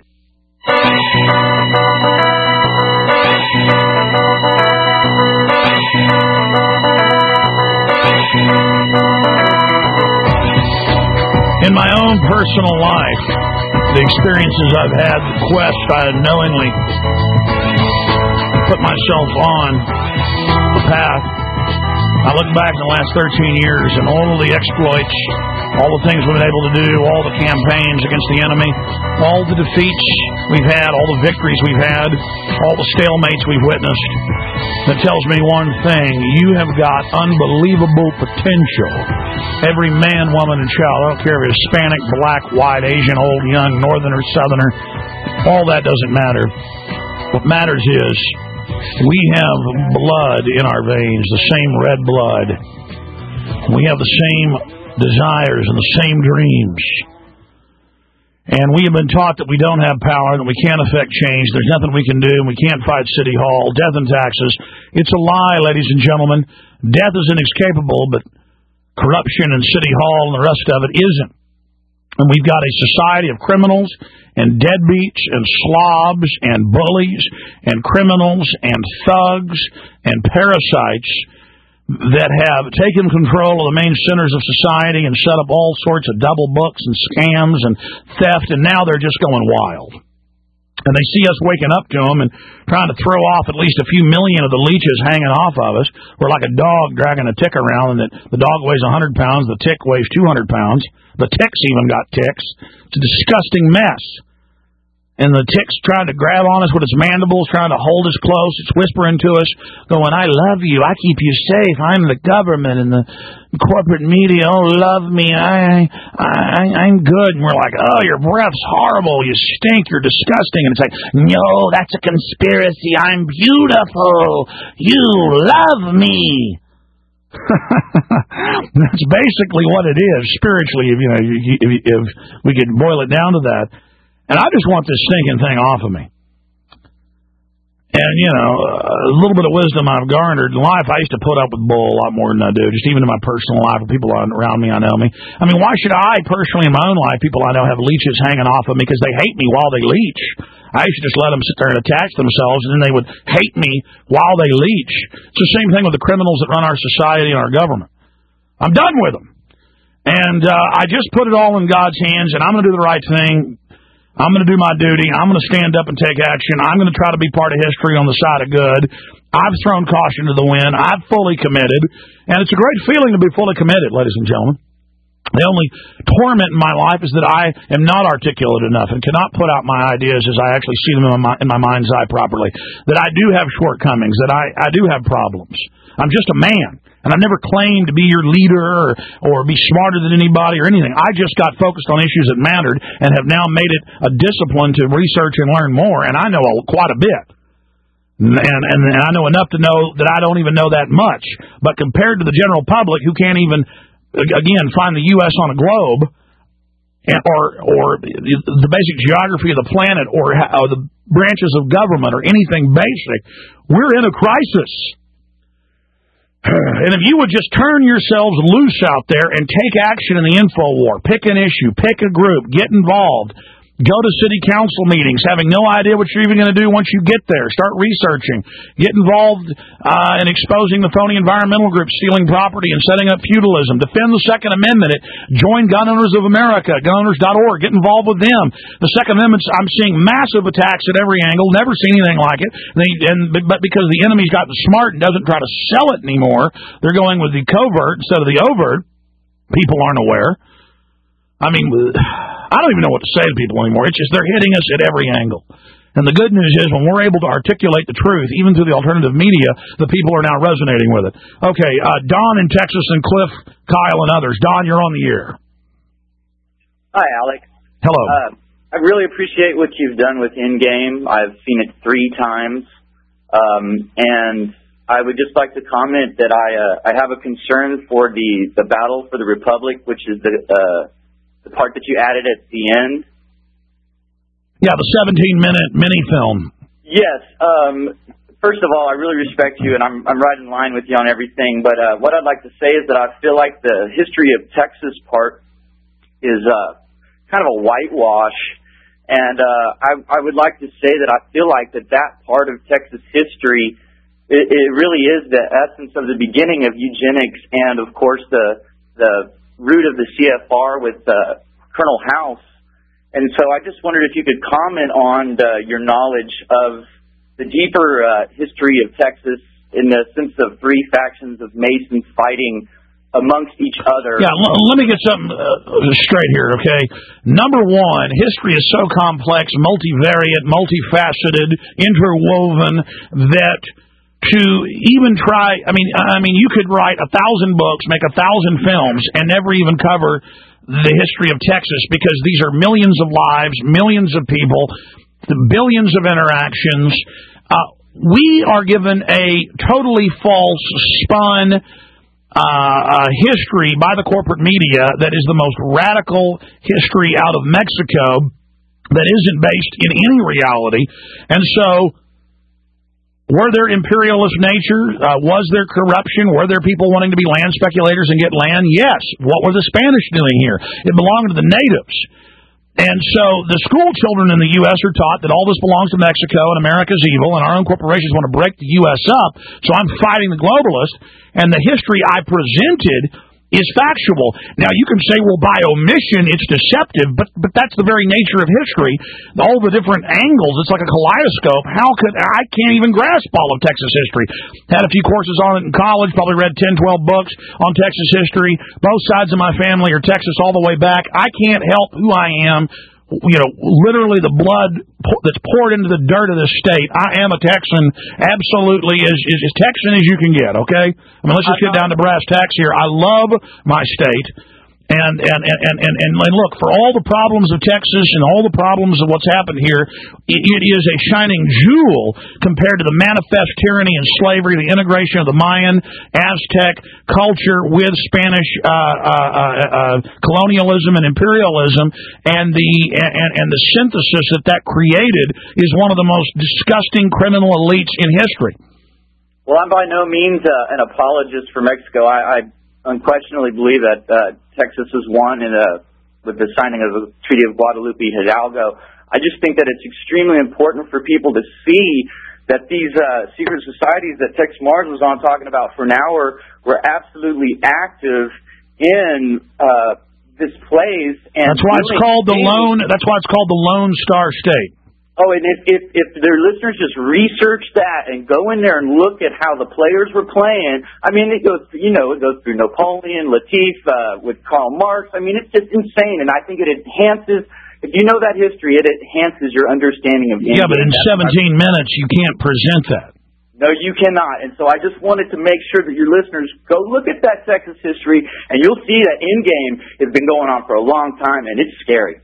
In my own personal life, the experiences I've had, the quest I knowingly put myself on the path, I look back in the last thirteen years and all of the exploits, all the things we've been able to do, all the campaigns against the enemy, all the defeats we've had, all the victories we've had, all the stalemates we've witnessed. That tells me one thing: you have got unbelievable potential. Every man, woman, and child, I don't care if it's Hispanic, black, white, Asian, old, young, northerner, southerner, all that doesn't matter. What matters is we have blood in our veins, the same red blood. We have the same desires and the same dreams. And we have been taught that we don't have power, that we can't affect change, there's nothing we can do, and we can't fight City Hall, death and taxes. It's a lie, ladies and gentlemen. Death is inescapable, but corruption and City Hall and the rest of it isn't. And we've got a society of criminals and deadbeats and slobs and bullies and criminals and thugs and parasites that have taken control of the main centers of society and set up all sorts of double books and scams and theft, and now they're just going wild. And they see us waking up to them and trying to throw off at least a few million of the leeches hanging off of us. We're like a dog dragging a tick around, and the, the dog weighs one hundred pounds, the tick weighs two hundred pounds. The tick's even got ticks. It's a disgusting mess. And the tick's trying to grab on us with its mandibles, trying to hold us close. It's whispering to us, going, I love you. I keep you safe. I'm the government and the corporate media. Oh, love me. I, I, I'm good. And we're like, oh, your breath's horrible. You stink. You're disgusting. And it's like, no, that's a conspiracy. I'm beautiful. You love me. That's basically what it is, spiritually, if, you know, if, if we could boil it down to that. And I just want this stinking thing off of me. And, you know, a little bit of wisdom I've garnered in life, I used to put up with bull a lot more than I do, just even in my personal life, with people around me I know me. I mean, why should I personally in my own life, people I know have leeches hanging off of me because they hate me while they leech? I used to just let them sit there and attach themselves, and then they would hate me while they leech. It's the same thing with the criminals that run our society and our government. I'm done with them. And uh, I just put it all in God's hands, and I'm going to do the right thing. I'm going to do my duty. I'm going to stand up and take action. I'm going to try to be part of history on the side of good. I've thrown caution to the wind. I've fully committed. And it's a great feeling to be fully committed, ladies and gentlemen. The only torment in my life is that I am not articulate enough and cannot put out my ideas as I actually see them in my, in my mind's eye properly. That I do have shortcomings, that I, I do have problems. I'm just a man, and I never claimed to be your leader or, or be smarter than anybody or anything. I just got focused on issues that mattered and have now made it a discipline to research and learn more, and I know quite a bit. And, and, and I know enough to know that I don't even know that much. But compared to the general public who can't even, again, find the U S on a globe, and, or or the basic geography of the planet, or, or the branches of government, or anything basic, we're in a crisis. And if you would just turn yourselves loose out there and take action in the info war, pick an issue, pick a group, get involved, go to city council meetings, having no idea what you're even going to do once you get there. Start researching. Get involved uh, in exposing the phony environmental groups stealing property and setting up feudalism. Defend the Second Amendment. Join Gun Owners of America, gun owners dot org. Get involved with them. The Second Amendment, I'm seeing massive attacks at every angle. Never seen anything like it. They, and But because the enemy's gotten smart and doesn't try to sell it anymore, they're going with the covert instead of the overt. People aren't aware. I mean, I don't even know what to say to people anymore. It's just they're hitting us at every angle. And the good news is when we're able to articulate the truth, even through the alternative media, the people are now resonating with it. Okay, uh, Don in Texas and Cliff, Kyle, and others. Don, you're on the air. Hi, Alex. Hello. Uh, I really appreciate what you've done with In-Game. I've seen it three times. Um, and I would just like to comment that I uh, I have a concern for the, the battle for the Republic, which is the... Uh, the part that you added at the end. Yeah, the seventeen-minute mini-film. Yes. Um, first of all, I really respect you, and I'm I'm right in line with you on everything. But uh, what I'd like to say is that I feel like the history of Texas part is uh, kind of a whitewash. And uh, I, I would like to say that I feel like that that part of Texas history, it, it really is the essence of the beginning of eugenics and, of course, the the root of the C F R with uh, Colonel House. And so I just wondered if you could comment on the, your knowledge of the deeper uh, history of Texas in the sense of three factions of Masons fighting amongst each other. Yeah, l- let me get something uh, straight here, okay? Number one, history is so complex, multivariate, multifaceted, interwoven, that to even try, I mean, I mean, you could write a thousand books, make a thousand films, and never even cover the history of Texas, because these are millions of lives, millions of people, billions of interactions. Uh, we are given a totally false, spun uh, uh, history by the corporate media that is the most radical history out of Mexico that isn't based in any reality. And so, were there imperialist nature? Uh, was there corruption? Were there people wanting to be land speculators and get land? Yes. What were the Spanish doing here? It belonged to the natives. And so the school children in the U S are taught that all this belongs to Mexico and America's evil, and our own corporations want to break the U S up, so I'm fighting the globalists. And the history I presented is factual. Now, you can say, well, by omission, it's deceptive, but but that's the very nature of history. All the different angles, it's like a kaleidoscope. How could, I can't even grasp all of Texas history. Had a few courses on it in college, probably read ten, twelve books on Texas history. Both sides of my family are Texas all the way back. I can't help who I am you know, literally the blood that's poured into the dirt of this state. I am a Texan, absolutely as, as, as Texan as you can get, okay? I mean, let's just get down to brass tacks here. I love my state. And and, and, and, and and look, for all the problems of Texas and all the problems of what's happened here, it, it is a shining jewel compared to the manifest tyranny and slavery, the integration of the Mayan, Aztec culture with Spanish uh, uh, uh, uh, colonialism and imperialism, and the and, and the synthesis that that created is one of the most disgusting criminal elites in history. Well, I'm by no means uh, an apologist for Mexico. I, I unquestionably believe that uh, Texas has won in a, with the signing of the Treaty of Guadalupe Hidalgo. I just think that it's extremely important for people to see that these uh, secret societies that Tex Mars was on talking about for an hour were absolutely active in uh, this place. And that's why it's called the lone. That's why it's called the Lone Star State. Oh, and if, if if their listeners just research that and go in there and look at how the players were playing, I mean, it goes, you know, it goes through Napoleon, Latif, uh, with Karl Marx. I mean, it's just insane, and I think it enhances. If you know that history, it enhances your understanding of India. Yeah, but in seventeen minutes, you can't present that. No, you cannot. And so I just wanted to make sure that your listeners go look at that Texas history, and you'll see that Endgame has been going on for a long time, and it's scary.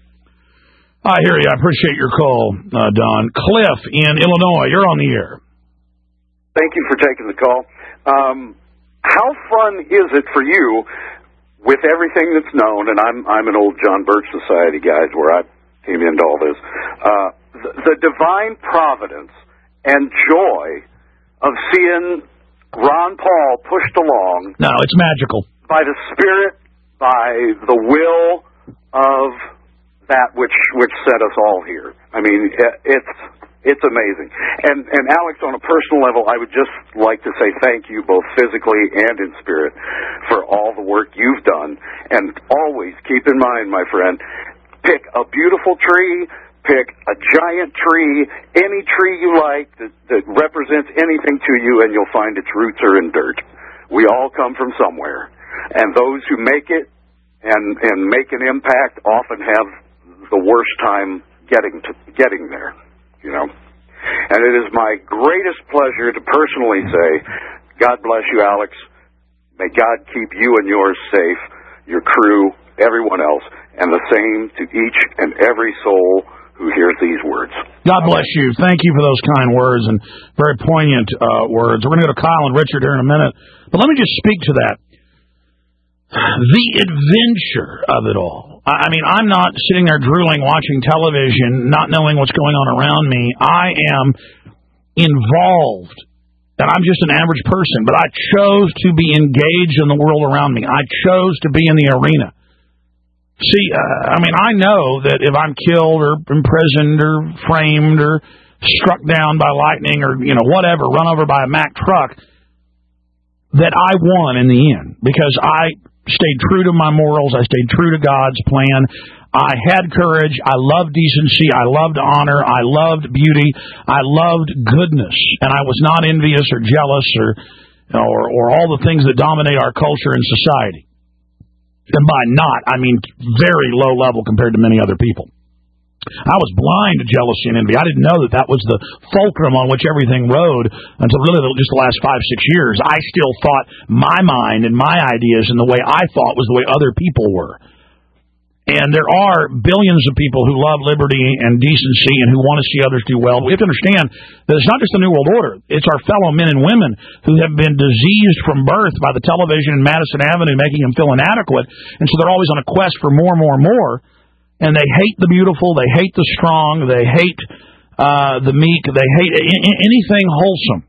I hear you. I appreciate your call, uh, Don. Cliff in Illinois, you're on the air. Thank you for taking the call. Um, how fun is it for you, with everything that's known, and I'm I'm an old John Birch Society guy, where I came into all this, uh, the, the divine providence and joy of seeing Ron Paul pushed along. No, it's magical. By the Spirit, by the will of that which which set us all here. I mean, it's it's amazing. And and Alex, on a personal level, I would just like to say thank you, both physically and in spirit, for all the work you've done. And always keep in mind, my friend, pick a beautiful tree, pick a giant tree, any tree you like that, that represents anything to you, and you'll find its roots are in dirt. We all come from somewhere. And those who make it and and make an impact often have the worst time getting to getting there, you know. And it is my greatest pleasure to personally say, God bless you, Alex. May God keep you and yours safe, your crew, everyone else, and the same to each and every soul who hears these words. God bless you. Thank you for those kind words and very poignant uh, words. We're going to go to Kyle and Richard here in a minute. But let me just speak to that. The adventure of it all. I mean, I'm not sitting there drooling, watching television, not knowing what's going on around me. I am involved, and I'm just an average person, but I chose to be engaged in the world around me. I chose to be in the arena. See, uh, I mean, I know that if I'm killed or imprisoned or framed or struck down by lightning or, you know, whatever, run over by a Mack truck, that I won in the end because I stayed true to my morals. I stayed true to God's plan. I had courage. I loved decency. I loved honor. I loved beauty. I loved goodness. And I was not envious or jealous or, or, or all the things that dominate our culture and society. And by not, I mean very low level compared to many other people. I was blind to jealousy and envy. I didn't know that that was the fulcrum on which everything rode until really just the last five, six years. I still thought my mind and my ideas and the way I thought was the way other people were. And there are billions of people who love liberty and decency and who want to see others do well. We have to understand that it's not just the New World Order. It's our fellow men and women who have been diseased from birth by the television in Madison Avenue, making them feel inadequate. And so they're always on a quest for more, more, more. And they hate the beautiful, they hate the strong, they hate uh, the meek, they hate anything wholesome.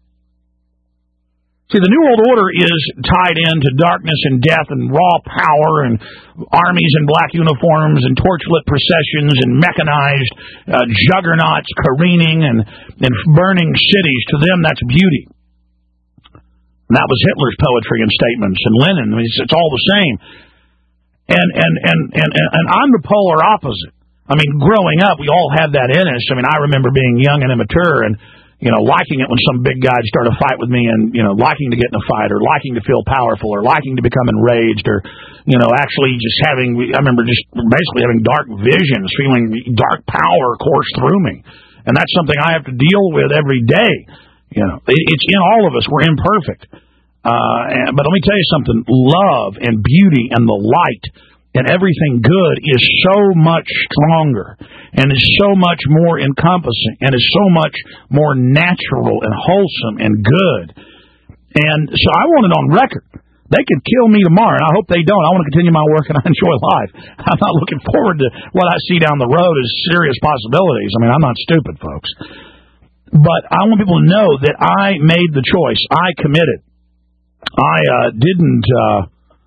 See, the New World Order is tied into darkness and death and raw power and armies in black uniforms and torchlit processions and mechanized uh, juggernauts careening and, and burning cities. To them, that's beauty. And that was Hitler's poetry and statements, and Lenin. I mean, it's, it's all the same. And, and, and, and, and I'm the polar opposite. I mean, growing up, we all had that in us. I mean, I remember being young and immature and, you know, liking it when some big guy would start a fight with me and, you know, liking to get in a fight or liking to feel powerful or liking to become enraged or, you know, actually just having, I remember just basically having dark visions, feeling dark power course through me. And that's something I have to deal with every day. You know, it, it's in all of us. We're imperfect. Uh, and, but let me tell you something. Love and beauty and the light and everything good is so much stronger and is so much more encompassing and is so much more natural and wholesome and good. And so I want it on record. They could kill me tomorrow, and I hope they don't. I want to continue my work, and I enjoy life. I'm not looking forward to what I see down the road as serious possibilities. I mean, I'm not stupid, folks. But I want people to know that I made the choice. I committed. I uh, didn't... Uh,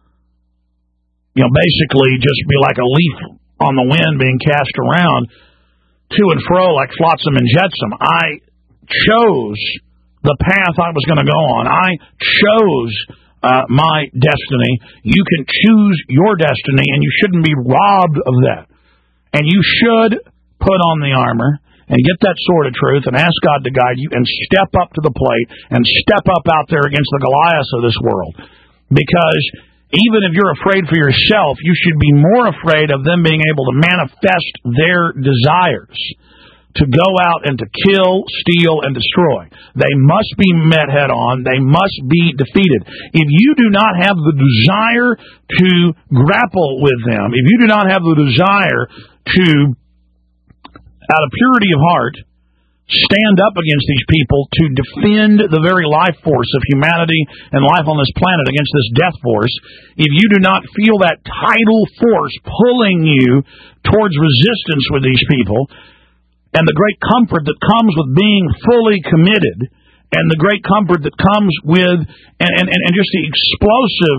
you know, basically just be like a leaf on the wind being cast around to and fro like flotsam and jetsam. I chose the path I was going to go on. I chose uh, my destiny. You can choose your destiny, and you shouldn't be robbed of that. And you should put on the armor and get that sword of truth and ask God to guide you and step up to the plate and step up out there against the Goliaths of this world. Because even if you're afraid for yourself, you should be more afraid of them being able to manifest their desires to go out and to kill, steal, and destroy. They must be met head on. They must be defeated. If you do not have the desire to grapple with them, if you do not have the desire to, out of purity of heart, stand up against these people to defend the very life force of humanity and life on this planet against this death force, if you do not feel that tidal force pulling you towards resistance with these people, and the great comfort that comes with being fully committed, and the great comfort that comes with, and, and, and just the explosive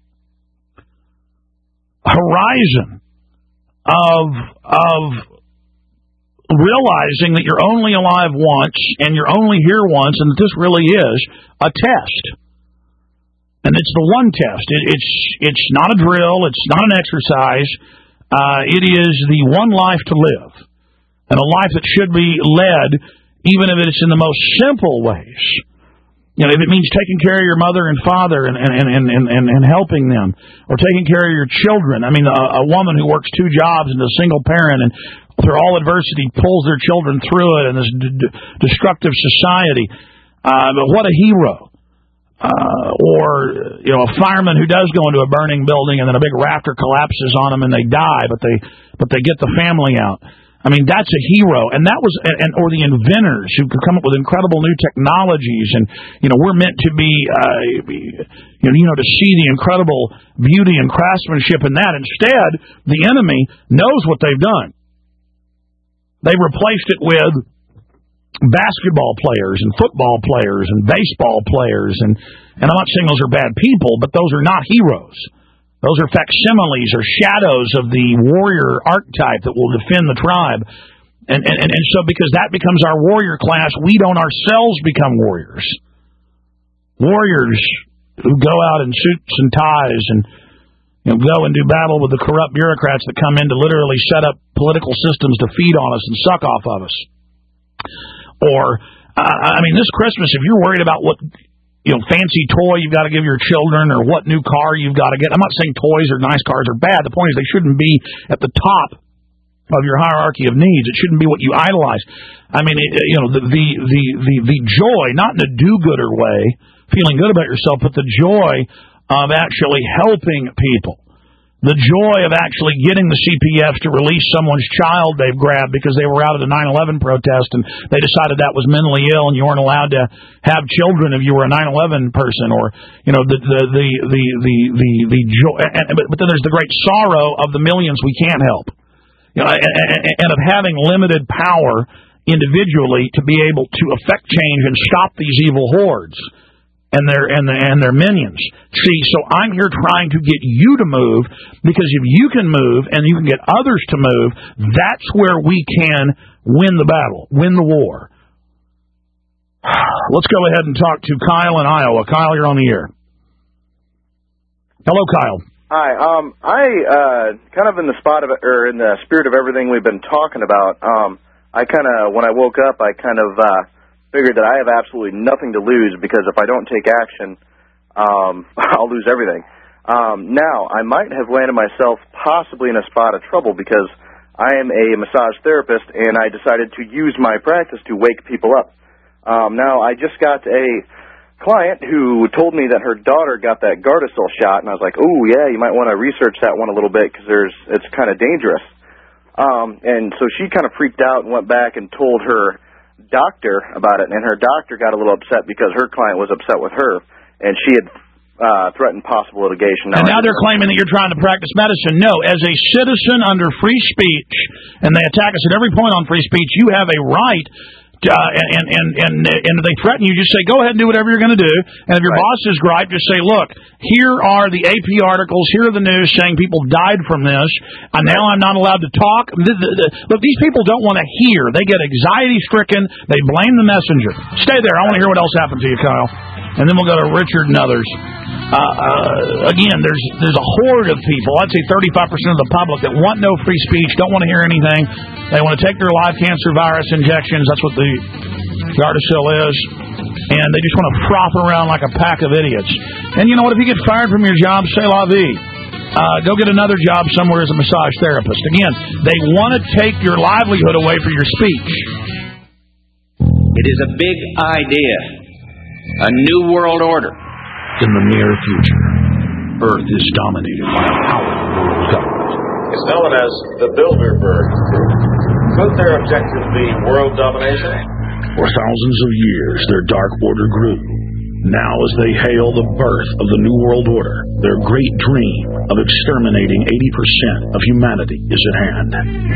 horizon of of realizing that you're only alive once and you're only here once and that this really is a test. And it's the one test. It, it's it's not a drill. It's not an exercise. Uh, it is the one life to live. And a life that should be led even if it's in the most simple ways. You know, if it means taking care of your mother and father and, and, and, and, and, and helping them, or taking care of your children. I mean, a, a woman who works two jobs and is a single parent and through all adversity pulls their children through it in this d- d- destructive society. Uh, but what a hero. Uh, or, you know, a fireman who does go into a burning building and then a big rafter collapses on them and they die, but they but they get the family out. I mean, that's a hero. And that was, and or the inventors who could come up with incredible new technologies. And, you know, we're meant to be, uh, you know, you know, to see the incredible beauty and craftsmanship in that. Instead, the enemy knows what they've done. They replaced it with basketball players and football players and baseball players. And, and I'm not saying those are bad people, but those are not heroes. Those are facsimiles or shadows of the warrior archetype that will defend the tribe. And, and, and so because that becomes our warrior class, we don't ourselves become warriors. Warriors who go out in suits and ties and, you know, go and do battle with the corrupt bureaucrats that come in to literally set up political systems to feed on us and suck off of us. Or, uh, I mean, this Christmas, if you're worried about what, you know, fancy toy you've got to give your children or what new car you've got to get, I'm not saying toys or nice cars are bad. The point is they shouldn't be at the top of your hierarchy of needs. It shouldn't be what you idolize. I mean, it, you know, the, the, the, the, the joy, not in a do-gooder way, feeling good about yourself, but the joy of actually helping people. The joy of actually getting the C P F to release someone's child they've grabbed because they were out at a nine eleven protest and they decided that was mentally ill and you weren't allowed to have children if you were a nine eleven person, or, you know, the the the the the the, the joy. And, but, but then there's the great sorrow of the millions we can't help. You know, and, and, and of having limited power individually to be able to affect change and stop these evil hordes and their and their, and their minions. See, so I'm here trying to get you to move, because if you can move and you can get others to move, that's where we can win the battle, win the war. Let's go ahead and talk to Kyle in Iowa. Kyle, you're on the air. Hello, Kyle. Hi. Um, I uh, kind of in the spot of or in the spirit of everything we've been talking about. Um, I kind of when I woke up, I kind of uh, figured that I have absolutely nothing to lose because if I don't take action, um, I'll lose everything. Um, now, I might have landed myself possibly in a spot of trouble because I am a massage therapist and I decided to use my practice to wake people up. Um, now, I just got a client who told me that her daughter got that Gardasil shot, and I was like, oh, yeah, you might want to research that one a little bit because there's it's kind of dangerous. Um, and so she kind of freaked out and went back and told her doctor about it, and her doctor got a little upset because her client was upset with her, and she had uh, threatened possible litigation. Now, and now they're claiming that you're trying to practice medicine. No, as a citizen under free speech, and they attack us at every point on free speech, you have a right. Uh, and, and, and, and if they threaten you, just say, go ahead and do whatever you're going to do. And if your right. boss is gripe, just say, look, here are the A P articles, here are the news saying people died from this, and now I'm not allowed to talk. The, the, the, look, these people don't want to hear. They get anxiety-stricken. They blame the messenger. Stay there. I want to hear what else happened to you, Kyle. And then we'll go to Richard and others. Uh, uh, again, there's there's a horde of people, I'd say thirty-five percent of the public, that want no free speech, don't want to hear anything. They want to take their live cancer virus injections. That's what the Gardasil is. And they just want to frothe around like a pack of idiots. And you know what? If you get fired from your job, say la vie. Uh, go get another job somewhere as a massage therapist. Again, they want to take your livelihood away for your speech. It is a big idea. A new world order. In the near future, Earth is dominated by a powerful world government. It's known as the Bilderberg Group. Could their objective be world domination? For thousands of years, their dark order grew. Now, as they hail the birth of the New World Order, their great dream of exterminating eighty percent of humanity is at hand.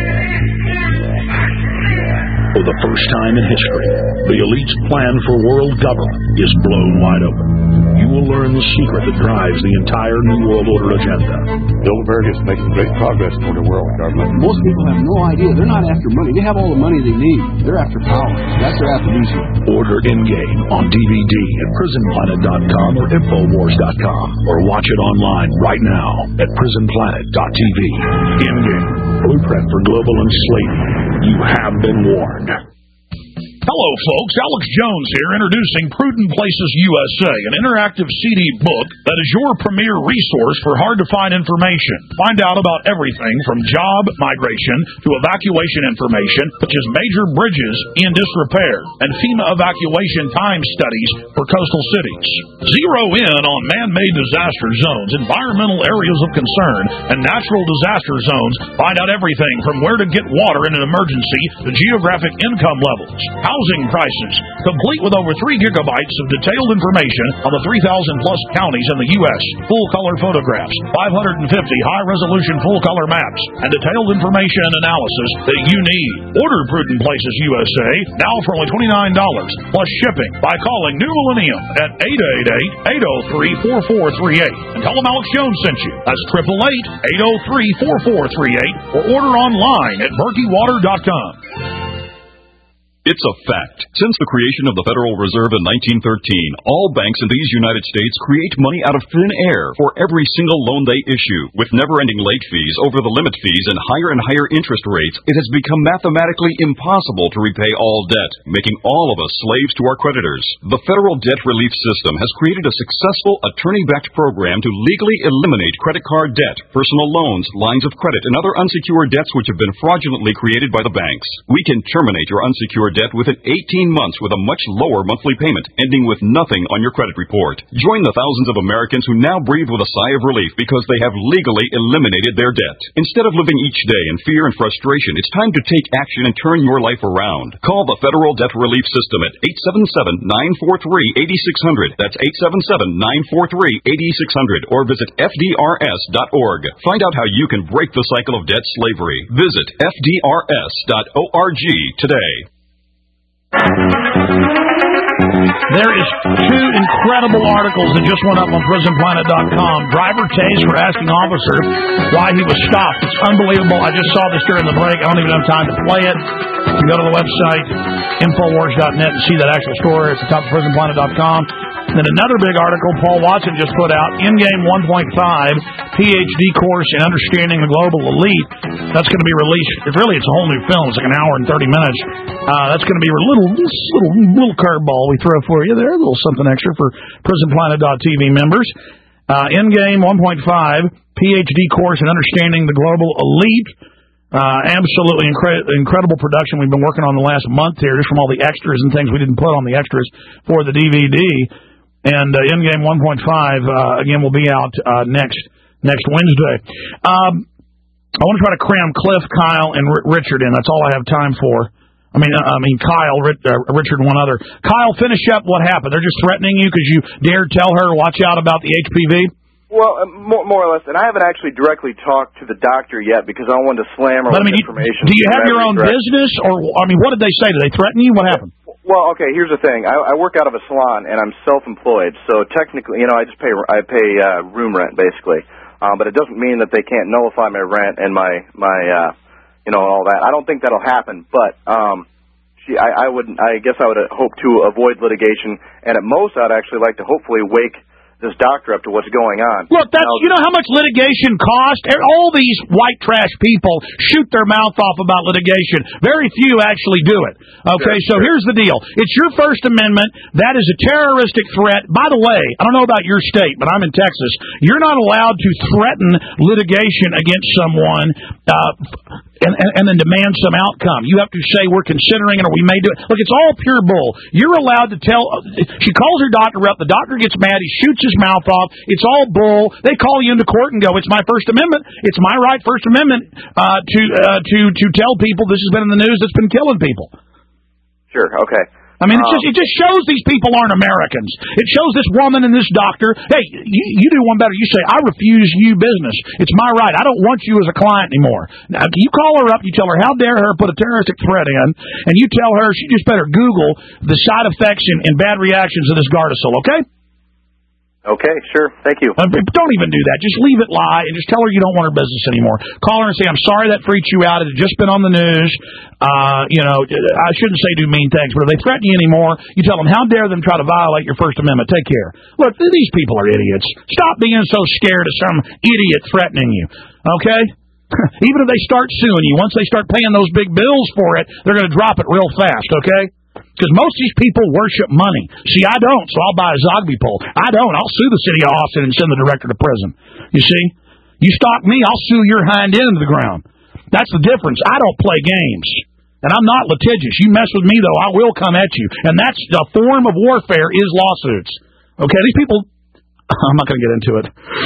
For the first time in history, the elite's plan for world government is blown wide open. You will learn the secret that drives the entire New World Order agenda. Bilderberg is making great progress toward a world government. Most people have no idea. They're not after money. They have all the money they need. They're after power. That's their attribution. Order In-Game on D V D at prison planet dot com or infowars dot com, or watch it online right now at prison planet dot t v. In-Game, blueprint for global enslavement. You have been warned. Hello, folks. Alex Jones here, introducing Prudent Places U S A, an interactive C D book that is your premier resource for hard-to-find information. Find out about everything from job migration to evacuation information, such as major bridges in disrepair and FEMA evacuation time studies for coastal cities. Zero in on man-made disaster zones, environmental areas of concern, and natural disaster zones. Find out everything from where to get water in an emergency to geographic income levels. Housing prices, complete with over three gigabytes of detailed information on the three thousand plus counties in the U S, full-color photographs, five hundred fifty high-resolution full-color maps, and detailed information and analysis that you need. Order Prudent Places U S A now for only twenty-nine dollars plus shipping by calling New Millennium at eight eight eight, eight oh three, four four three eight. And tell them Alex Jones sent you. That's eight eight eight, eight oh three, four four three eight, or order online at berkey water dot com. It's a fact. Since the creation of the Federal Reserve in nineteen thirteen, all banks in these United States create money out of thin air for every single loan they issue. With never-ending late fees, over-the-limit fees, and higher and higher interest rates, it has become mathematically impossible to repay all debt, making all of us slaves to our creditors. The Federal Debt Relief System has created a successful attorney-backed program to legally eliminate credit card debt, personal loans, lines of credit, and other unsecured debts which have been fraudulently created by the banks. We can terminate your unsecured debt within eighteen months with a much lower monthly payment, ending with nothing on your credit report. Join the thousands of Americans who now breathe with a sigh of relief because they have legally eliminated their debt. Instead of living each day in fear and frustration, it's time to take action and turn your life around. Call the Federal Debt Relief System at eight seven seven, nine four three, eight six zero zero. That's eight seven seven, nine four three, eight six zero zero, or visit F D R S dot org. Find out how you can break the cycle of debt slavery. Visit F D R S dot org today. There is two incredible articles that just went up on prison planet dot com. Driver tased for asking officer why he was stopped. It's unbelievable. I just saw this during the break. I don't even have time to play it. You can go to the website, infowars dot net, and see that actual story. It's at the top of prison planet dot com. Then another big article Paul Watson just put out, Endgame one point five, P H D course in understanding the global elite. That's going to be released. It really, it's a whole new film. It's like an hour and thirty minutes. Uh, that's going to be a little, little, little curveball we throw for you there. A little something extra for prison planet dot t v members. Uh, Endgame one point five, P H D course in understanding the global elite. Uh, absolutely incre- incredible production we've been working on the last month here, just from all the extras and things we didn't put on the extras for the D V D. And uh, Endgame one point five, uh, again, will be out uh, next next Wednesday. Um, I want to try to cram Cliff, Kyle, and R- Richard in. That's all I have time for. I mean, uh, I mean Kyle, Ri- uh, Richard, and one other. Kyle, finish up what happened. They're just threatening you because you dared tell her to watch out about the H P V? Well, uh, more, more or less, and I haven't actually directly talked to the doctor yet because I don't want to slam her but, with I mean, information. Do you have your own direct. business, or I mean, what did they say? Did they threaten you? What happened? Well, okay. Here's the thing. I, I work out of a salon, and I'm self-employed, so technically, you know, I just pay I pay uh, room rent basically, um, but it doesn't mean that they can't nullify my rent and my my uh, you know all that. I don't think that'll happen, but um, she, I, I would, I guess, I would hope to avoid litigation, and at most, I'd actually like to hopefully wake this doctor up to what's going on. Look, that's, you know how much litigation costs? All these white trash people shoot their mouth off about litigation. Very few actually do it. Okay, sure, so sure. Here's the deal. It's your First Amendment. That is a terroristic threat. By the way, I don't know about your state, but I'm in Texas. You're not allowed to threaten litigation against someone uh, and, and, and then demand some outcome. You have to say, we're considering it, or we may do it. Look, it's all pure bull. You're allowed to tell. She calls her doctor up. The doctor gets mad. He shoots his mouth off. It's all bull. They call you into court and go, it's my First Amendment. It's my right, First Amendment, uh, to uh, to to tell people this has been in the news that's been killing people. Sure, okay. I mean, it's just, it just shows these people aren't Americans. It shows this woman and this doctor, hey, you, you do one better. You say, I refuse you business. It's my right. I don't want you as a client anymore. Now, you call her up, you tell her, how dare her put a terroristic threat in, and you tell her she just better Google the side effects and, and bad reactions of this Gardasil, okay? Okay, sure. Thank you. Uh, don't even do that. Just leave it lie and just tell her you don't want her business anymore. Call her and say, I'm sorry that freaked you out. It had just been on the news. Uh, you know, I shouldn't say do mean things, but if they threaten you anymore, you tell them, how dare them try to violate your First Amendment. Take care. Look, these people are idiots. Stop being so scared of some idiot threatening you. Okay? Even if they start suing you, once they start paying those big bills for it, they're going to drop it real fast, okay? Because most of these people worship money. See, I don't, so I'll buy a Zogby pole. I don't. I'll sue the city of Austin and send the director to prison. You see? You stalk me, I'll sue your hind end into the ground. That's the difference. I don't play games. And I'm not litigious. You mess with me, though, I will come at you. And that's the form of warfare is lawsuits. Okay, these people... I'm not going to get into it.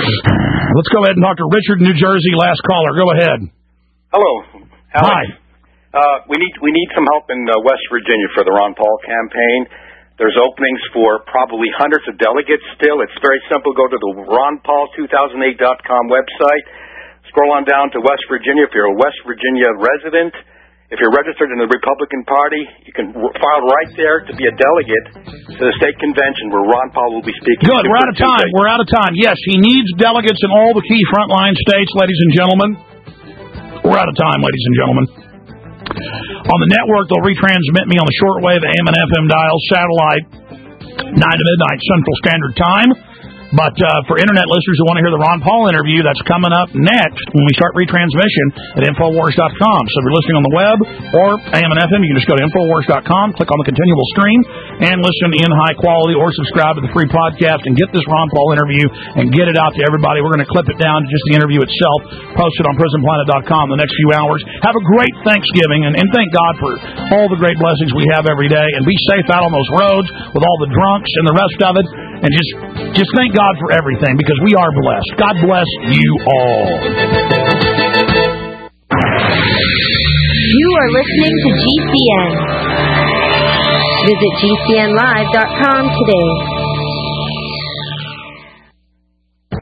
Let's go ahead and talk to Richard in New Jersey. Last caller. Go ahead. Hello. Alex. Hi. Uh, we need we need some help in uh, West Virginia for the Ron Paul campaign. There's openings for probably hundreds of delegates still. It's very simple. Go to the ron paul two thousand eight dot com website. Scroll on down to West Virginia if you're a West Virginia resident. If you're registered in the Republican Party, you can file right there to be a delegate to the state convention where Ron Paul will be speaking. Good. We're out of time. Tuesday. We're out of time. Yes, he needs delegates in all the key frontline states, ladies and gentlemen. We're out of time, ladies and gentlemen. On the network, they'll retransmit me on the shortwave A M and F M dials, satellite, nine to midnight Central Standard Time. But uh, for Internet listeners who want to hear the Ron Paul interview, that's coming up next when we start retransmission at Infowars dot com. So if you're listening on the web or A M and F M, you can just go to Infowars dot com, click on the continual stream, and listen in high quality or subscribe to the free podcast and get this Ron Paul interview and get it out to everybody. We're going to clip it down to just the interview itself, post it on prison planet dot com the next few hours. Have a great Thanksgiving, and, and thank God for all the great blessings we have every day. And be safe out on those roads with all the drunks and the rest of it. And just, just thank God for everything, because we are blessed. God bless you all. You are listening to G C N. Visit G C N live dot com today.